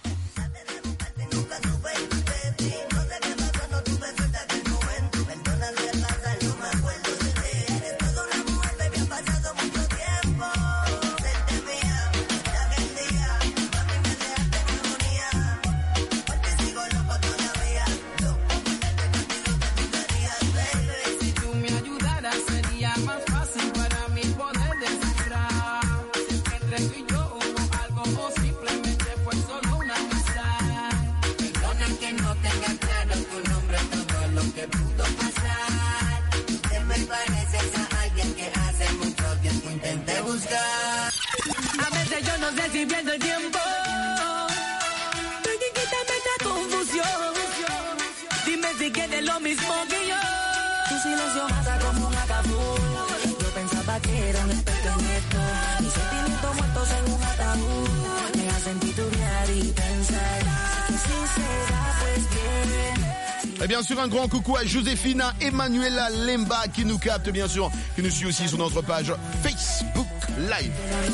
A veces yo no sé si pierdo el tiempo. Baby, quítame esta confusión. Dime si quieres lo mismo que yo. Tu silencio mata como un ataúd. Yo pensaba que era un experto en esto. Mis sentimientos muertos en un ataúd me hacen titubear y pensar que si será pues bien. Et bien sûr, un grand coucou à Joséphine Emmanuela Lemba qui nous capte, bien sûr, qui nous suit aussi sur notre page Facebook Live.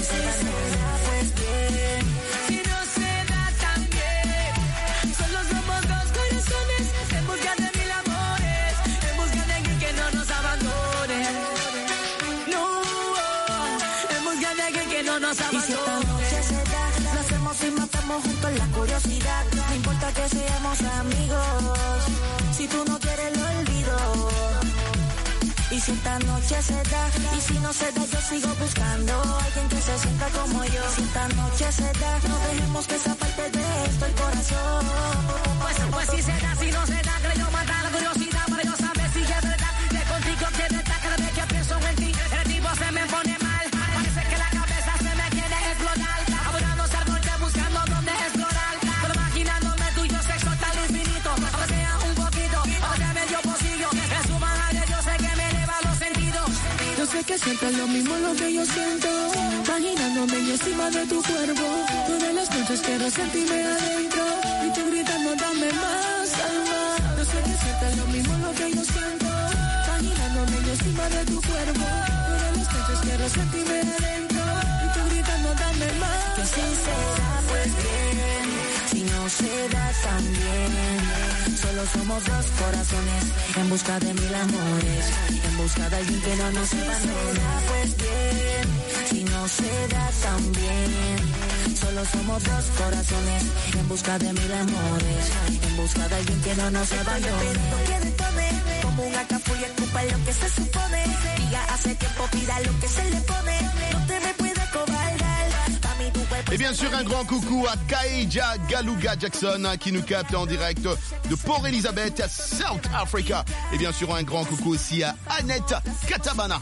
Y si esta noche se da, lo hacemos y matamos juntos la curiosidad. No importa que seamos amigos, si tú no quieres lo olvido. Y si esta noche se da, y si no se da, yo sigo buscando a alguien que se sienta como yo. Si esta noche se da, no dejemos que esa parte de esto el corazón. Pues, pues si se da, si no se da, creo matar la curiosidad para yo saber si es verdad que contigo quiero estar. Cada vez que pienso en ti, el tipo se me pone mal. Parece que la cabeza se me quiere explotar. Apurando ser porque buscando dónde explorar. Pero imaginándome tuyo sexo hasta el infinito. Aunque sea un poquito, aunque sea medio pocillo. Es su manera, yo sé que me eleva los sentidos. Yo sé que sientes lo mismo lo que yo siento. Imaginándome yo encima de tu cuerpo. Todas las noches quiero sentirme adentro. Y tú gritando dame más, alma. Yo sé que sientes lo mismo lo que yo siento. Imaginándome yo encima de tu cuerpo. Todas las noches quiero sentirme adentro. Y tú gritando dame más. Que si se da pues bien, si no se da también. Solo somos dos corazones en busca de mil amores, en busca de alguien que no nos abandone. Pues bien, si no se da también. Solo somos dos corazones en busca de mil amores, en busca de alguien que no nos abandone. Que detone, como un acafú y escupa lo que se supone. Diga hace tiempo, pida lo que se le pone. No te me puedes cobardar. Et bien sûr, un grand coucou à Kaija Galuga Jackson qui nous capte en direct de Port Elizabeth, South Africa. Et bien sûr, un grand coucou aussi à Annette Katabana.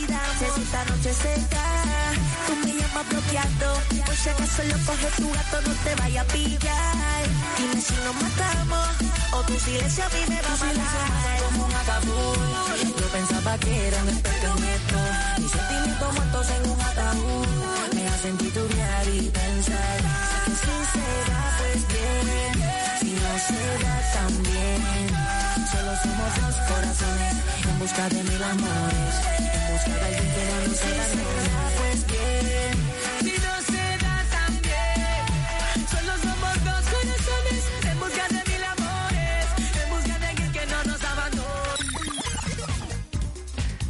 Por si acaso lo coge tu gato, no te vaya a pillar. Dime si nos matamos o tu silencio a mí me va a matar. Como un ataúd, yo pensaba que era un experto en esto. Mis sentimientos muertos en un ataúd me hacen titubear y pensar que si se da pues bien, si no se da también. Solo somos dos corazones en busca de mil amores, en busca de alguien que no nos abandona. Pues bien, si no se da también. Solo somos dos corazones en busca de mil amores, en busca de alguien que no nos abandona. Super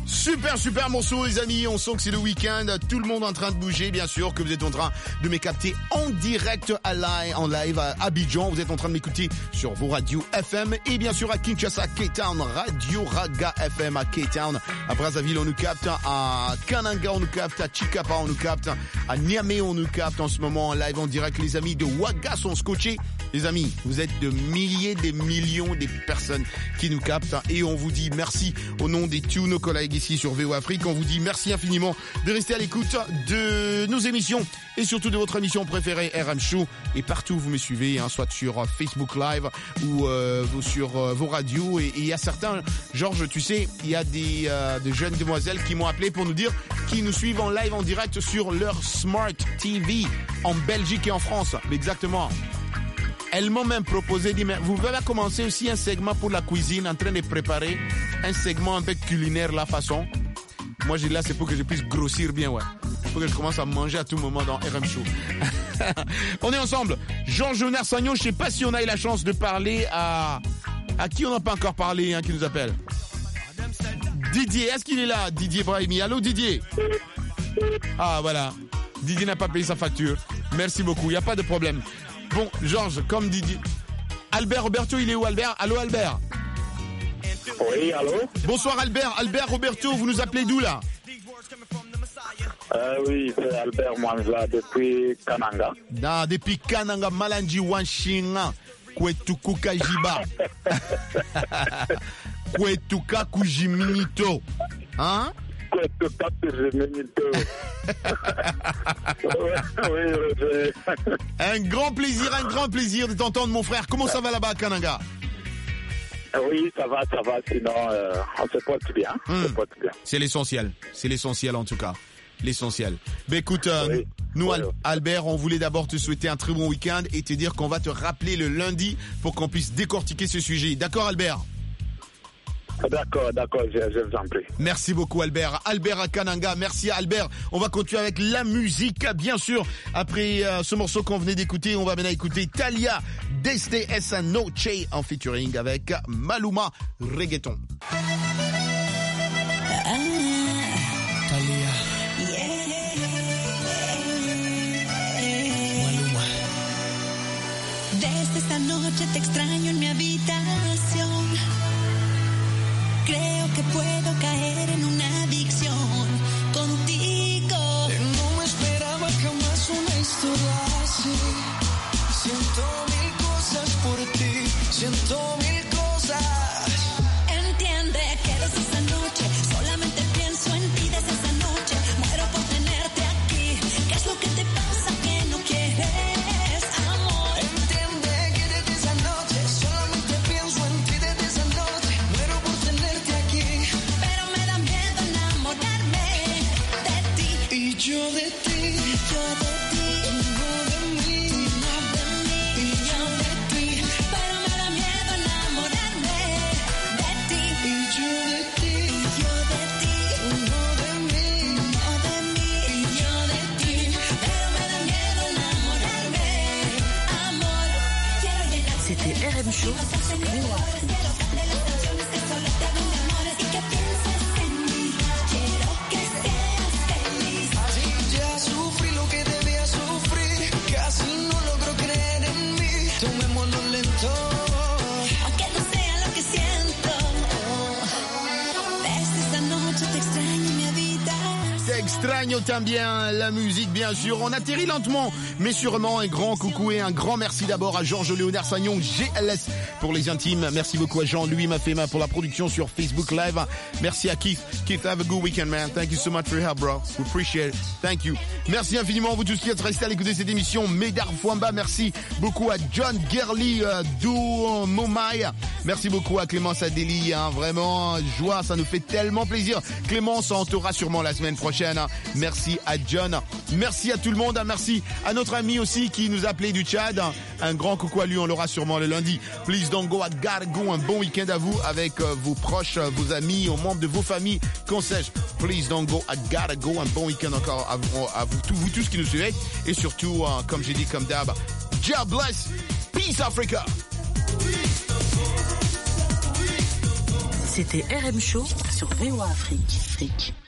Super, super morceau, les amis. On sent que c'est le week-end. Tout le monde en train de bouger, bien sûr, que vous êtes en train de me capter en direct à live, en live à Abidjan. Vous êtes en train de m'écouter sur vos radios F M et bien sûr à Kinshasa, K-Town, Radio Raga F M à K-Town. À Brazzaville, on nous capte. À Kananga, on nous capte. À Chikapa, on nous capte. À Niamey, on nous capte en ce moment en live, en direct. Les amis de Ouaga sont scotchés. Les amis, vous êtes de milliers, des millions des personnes qui nous captent et on vous dit merci au nom des tous nos collègues ici sur V O Afrique. On vous dit merci infiniment de rester à l'écoute de nos émissions et surtout de votre émission préférée R M Show et partout où vous me suivez, hein, soit sur Facebook Live ou euh, sur euh, vos radios et il y a certains, Georges, tu sais, il y a des, euh, des jeunes demoiselles qui m'ont appelé pour nous dire qu'ils nous suivent en live en direct sur leur Smart T V en Belgique et en France. Exactement. Elles m'ont même proposé, dit, mais vous pouvez commencer aussi un segment pour la cuisine, en train de préparer un segment un peu culinaire, la façon. Moi, j'ai dit là, c'est pour que je puisse grossir bien, ouais. Pour que je commence à manger à tout moment dans R M Show. On est ensemble. Georges Sagnon, je sais pas si on a eu la chance de parler à... À qui on n'a pas encore parlé, hein, qui nous appelle? Didier, est-ce qu'il est là, Didier Brahimi? Allô, Didier? Ah, voilà. Didier n'a pas payé sa facture. Merci beaucoup, il n'y a pas de problème. Bon, Georges, comme Didier... Albert Roberto, il est où, Albert? Allô, Albert? Oui, allô? Bonsoir, Albert. Albert Roberto, vous nous appelez d'où, là? Euh, oui, c'est Albert Mwanza, depuis Kananga. Ah, depuis Kananga, Malanji Wanshinga, Kwetuku Kajiba. Kwetuka Kujiminito. Hein? Kwetuka Kujiminito. Oui, oui. Un grand plaisir, un grand plaisir de t'entendre, mon frère. Comment ça va là-bas à Kananga? Oui, ça va, ça va. Sinon, euh, on se porte bien. Mmh. On se porte bien. C'est l'essentiel. C'est l'essentiel, en tout cas. L'essentiel. Ben écoute, euh, oui. nous, oui. Albert, on voulait d'abord te souhaiter un très bon week-end et te dire qu'on va te rappeler le lundi pour qu'on puisse décortiquer ce sujet. D'accord, Albert? D'accord, d'accord, je, je vous en prie. Merci beaucoup, Albert. Albert à Kananga, merci à Albert. On va continuer avec la musique, bien sûr. Après euh, ce morceau qu'on venait d'écouter, on va maintenant écouter Talia Desde Esa Noche en featuring avec Maluma Reggaeton. Ah, Talia. Yeah. Maluma. Desde esta noche te extraño en mi habitación. Creo que puedo caer en una adicción contigo. No me esperaba jamás una historia así. Siento mil cosas por ti, siento mil cosas. Entiende que desde esa noche solamente pienso en ti. Desde esa noche muero por tenerte aquí. ¿Qué es lo que te pasa que no quieres amor? Entiende que desde esa noche solamente pienso en ti. Desde esa noche muero por tenerte aquí. Pero me da miedo enamorarme de ti. Y yo de ti, y yo de ti, no de mí, no de mí, y yo de ti. pero me da miedo enamorarme de ti. Y yo de ti, y yo de ti, no de mí, no de mí, y yo de ti, pero me da miedo enamorarme. Amor, quiero llegar. C'était R M Show sur V O Afrique. así ya sufrí lo que debía sufrir. Casi no logro creer en mí. Tomémoslo lento. Aunque no sea lo que siento, desde esta noche te extraño en mi habitación. Te extraño también, la musique bien sûr. On atterrit lentement, mais sûrement. Un grand coucou et un grand merci d'abord à Georges Léonard Sagnon, G L S pour les intimes. Merci beaucoup à Jean-Louis Mafema pour la production sur Facebook Live. Merci à Keith. Keith, have a good weekend, man. Thank you so much for your help, bro. We appreciate it. Thank you. Merci infiniment à vous tous qui êtes restés à l'écouter cette émission. Médard Fouamba, merci beaucoup à John Gerly euh, Dou Momai. Merci beaucoup à Clémence Adélie. Hein. Vraiment, joie, ça nous fait tellement plaisir. Clémence, on t'aura sûrement la semaine prochaine. Hein. Merci à John. Merci à tout le monde. Hein. Merci à notre ami aussi qui nous a appelé du Tchad. Hein. Un grand coucou à lui, on l'aura sûrement le lundi. Please don't go, I gotta go. Un bon week-end à vous avec euh, vos proches, euh, vos amis, aux membres de vos familles. Qu'on sèche. Please don't go, I gotta go. Un bon week-end encore à vous, à vous, tous, vous tous qui nous suivez. Et surtout, euh, comme j'ai dit, comme d'hab, God bless. Peace Africa. C'était R M Show sur V O Afrique.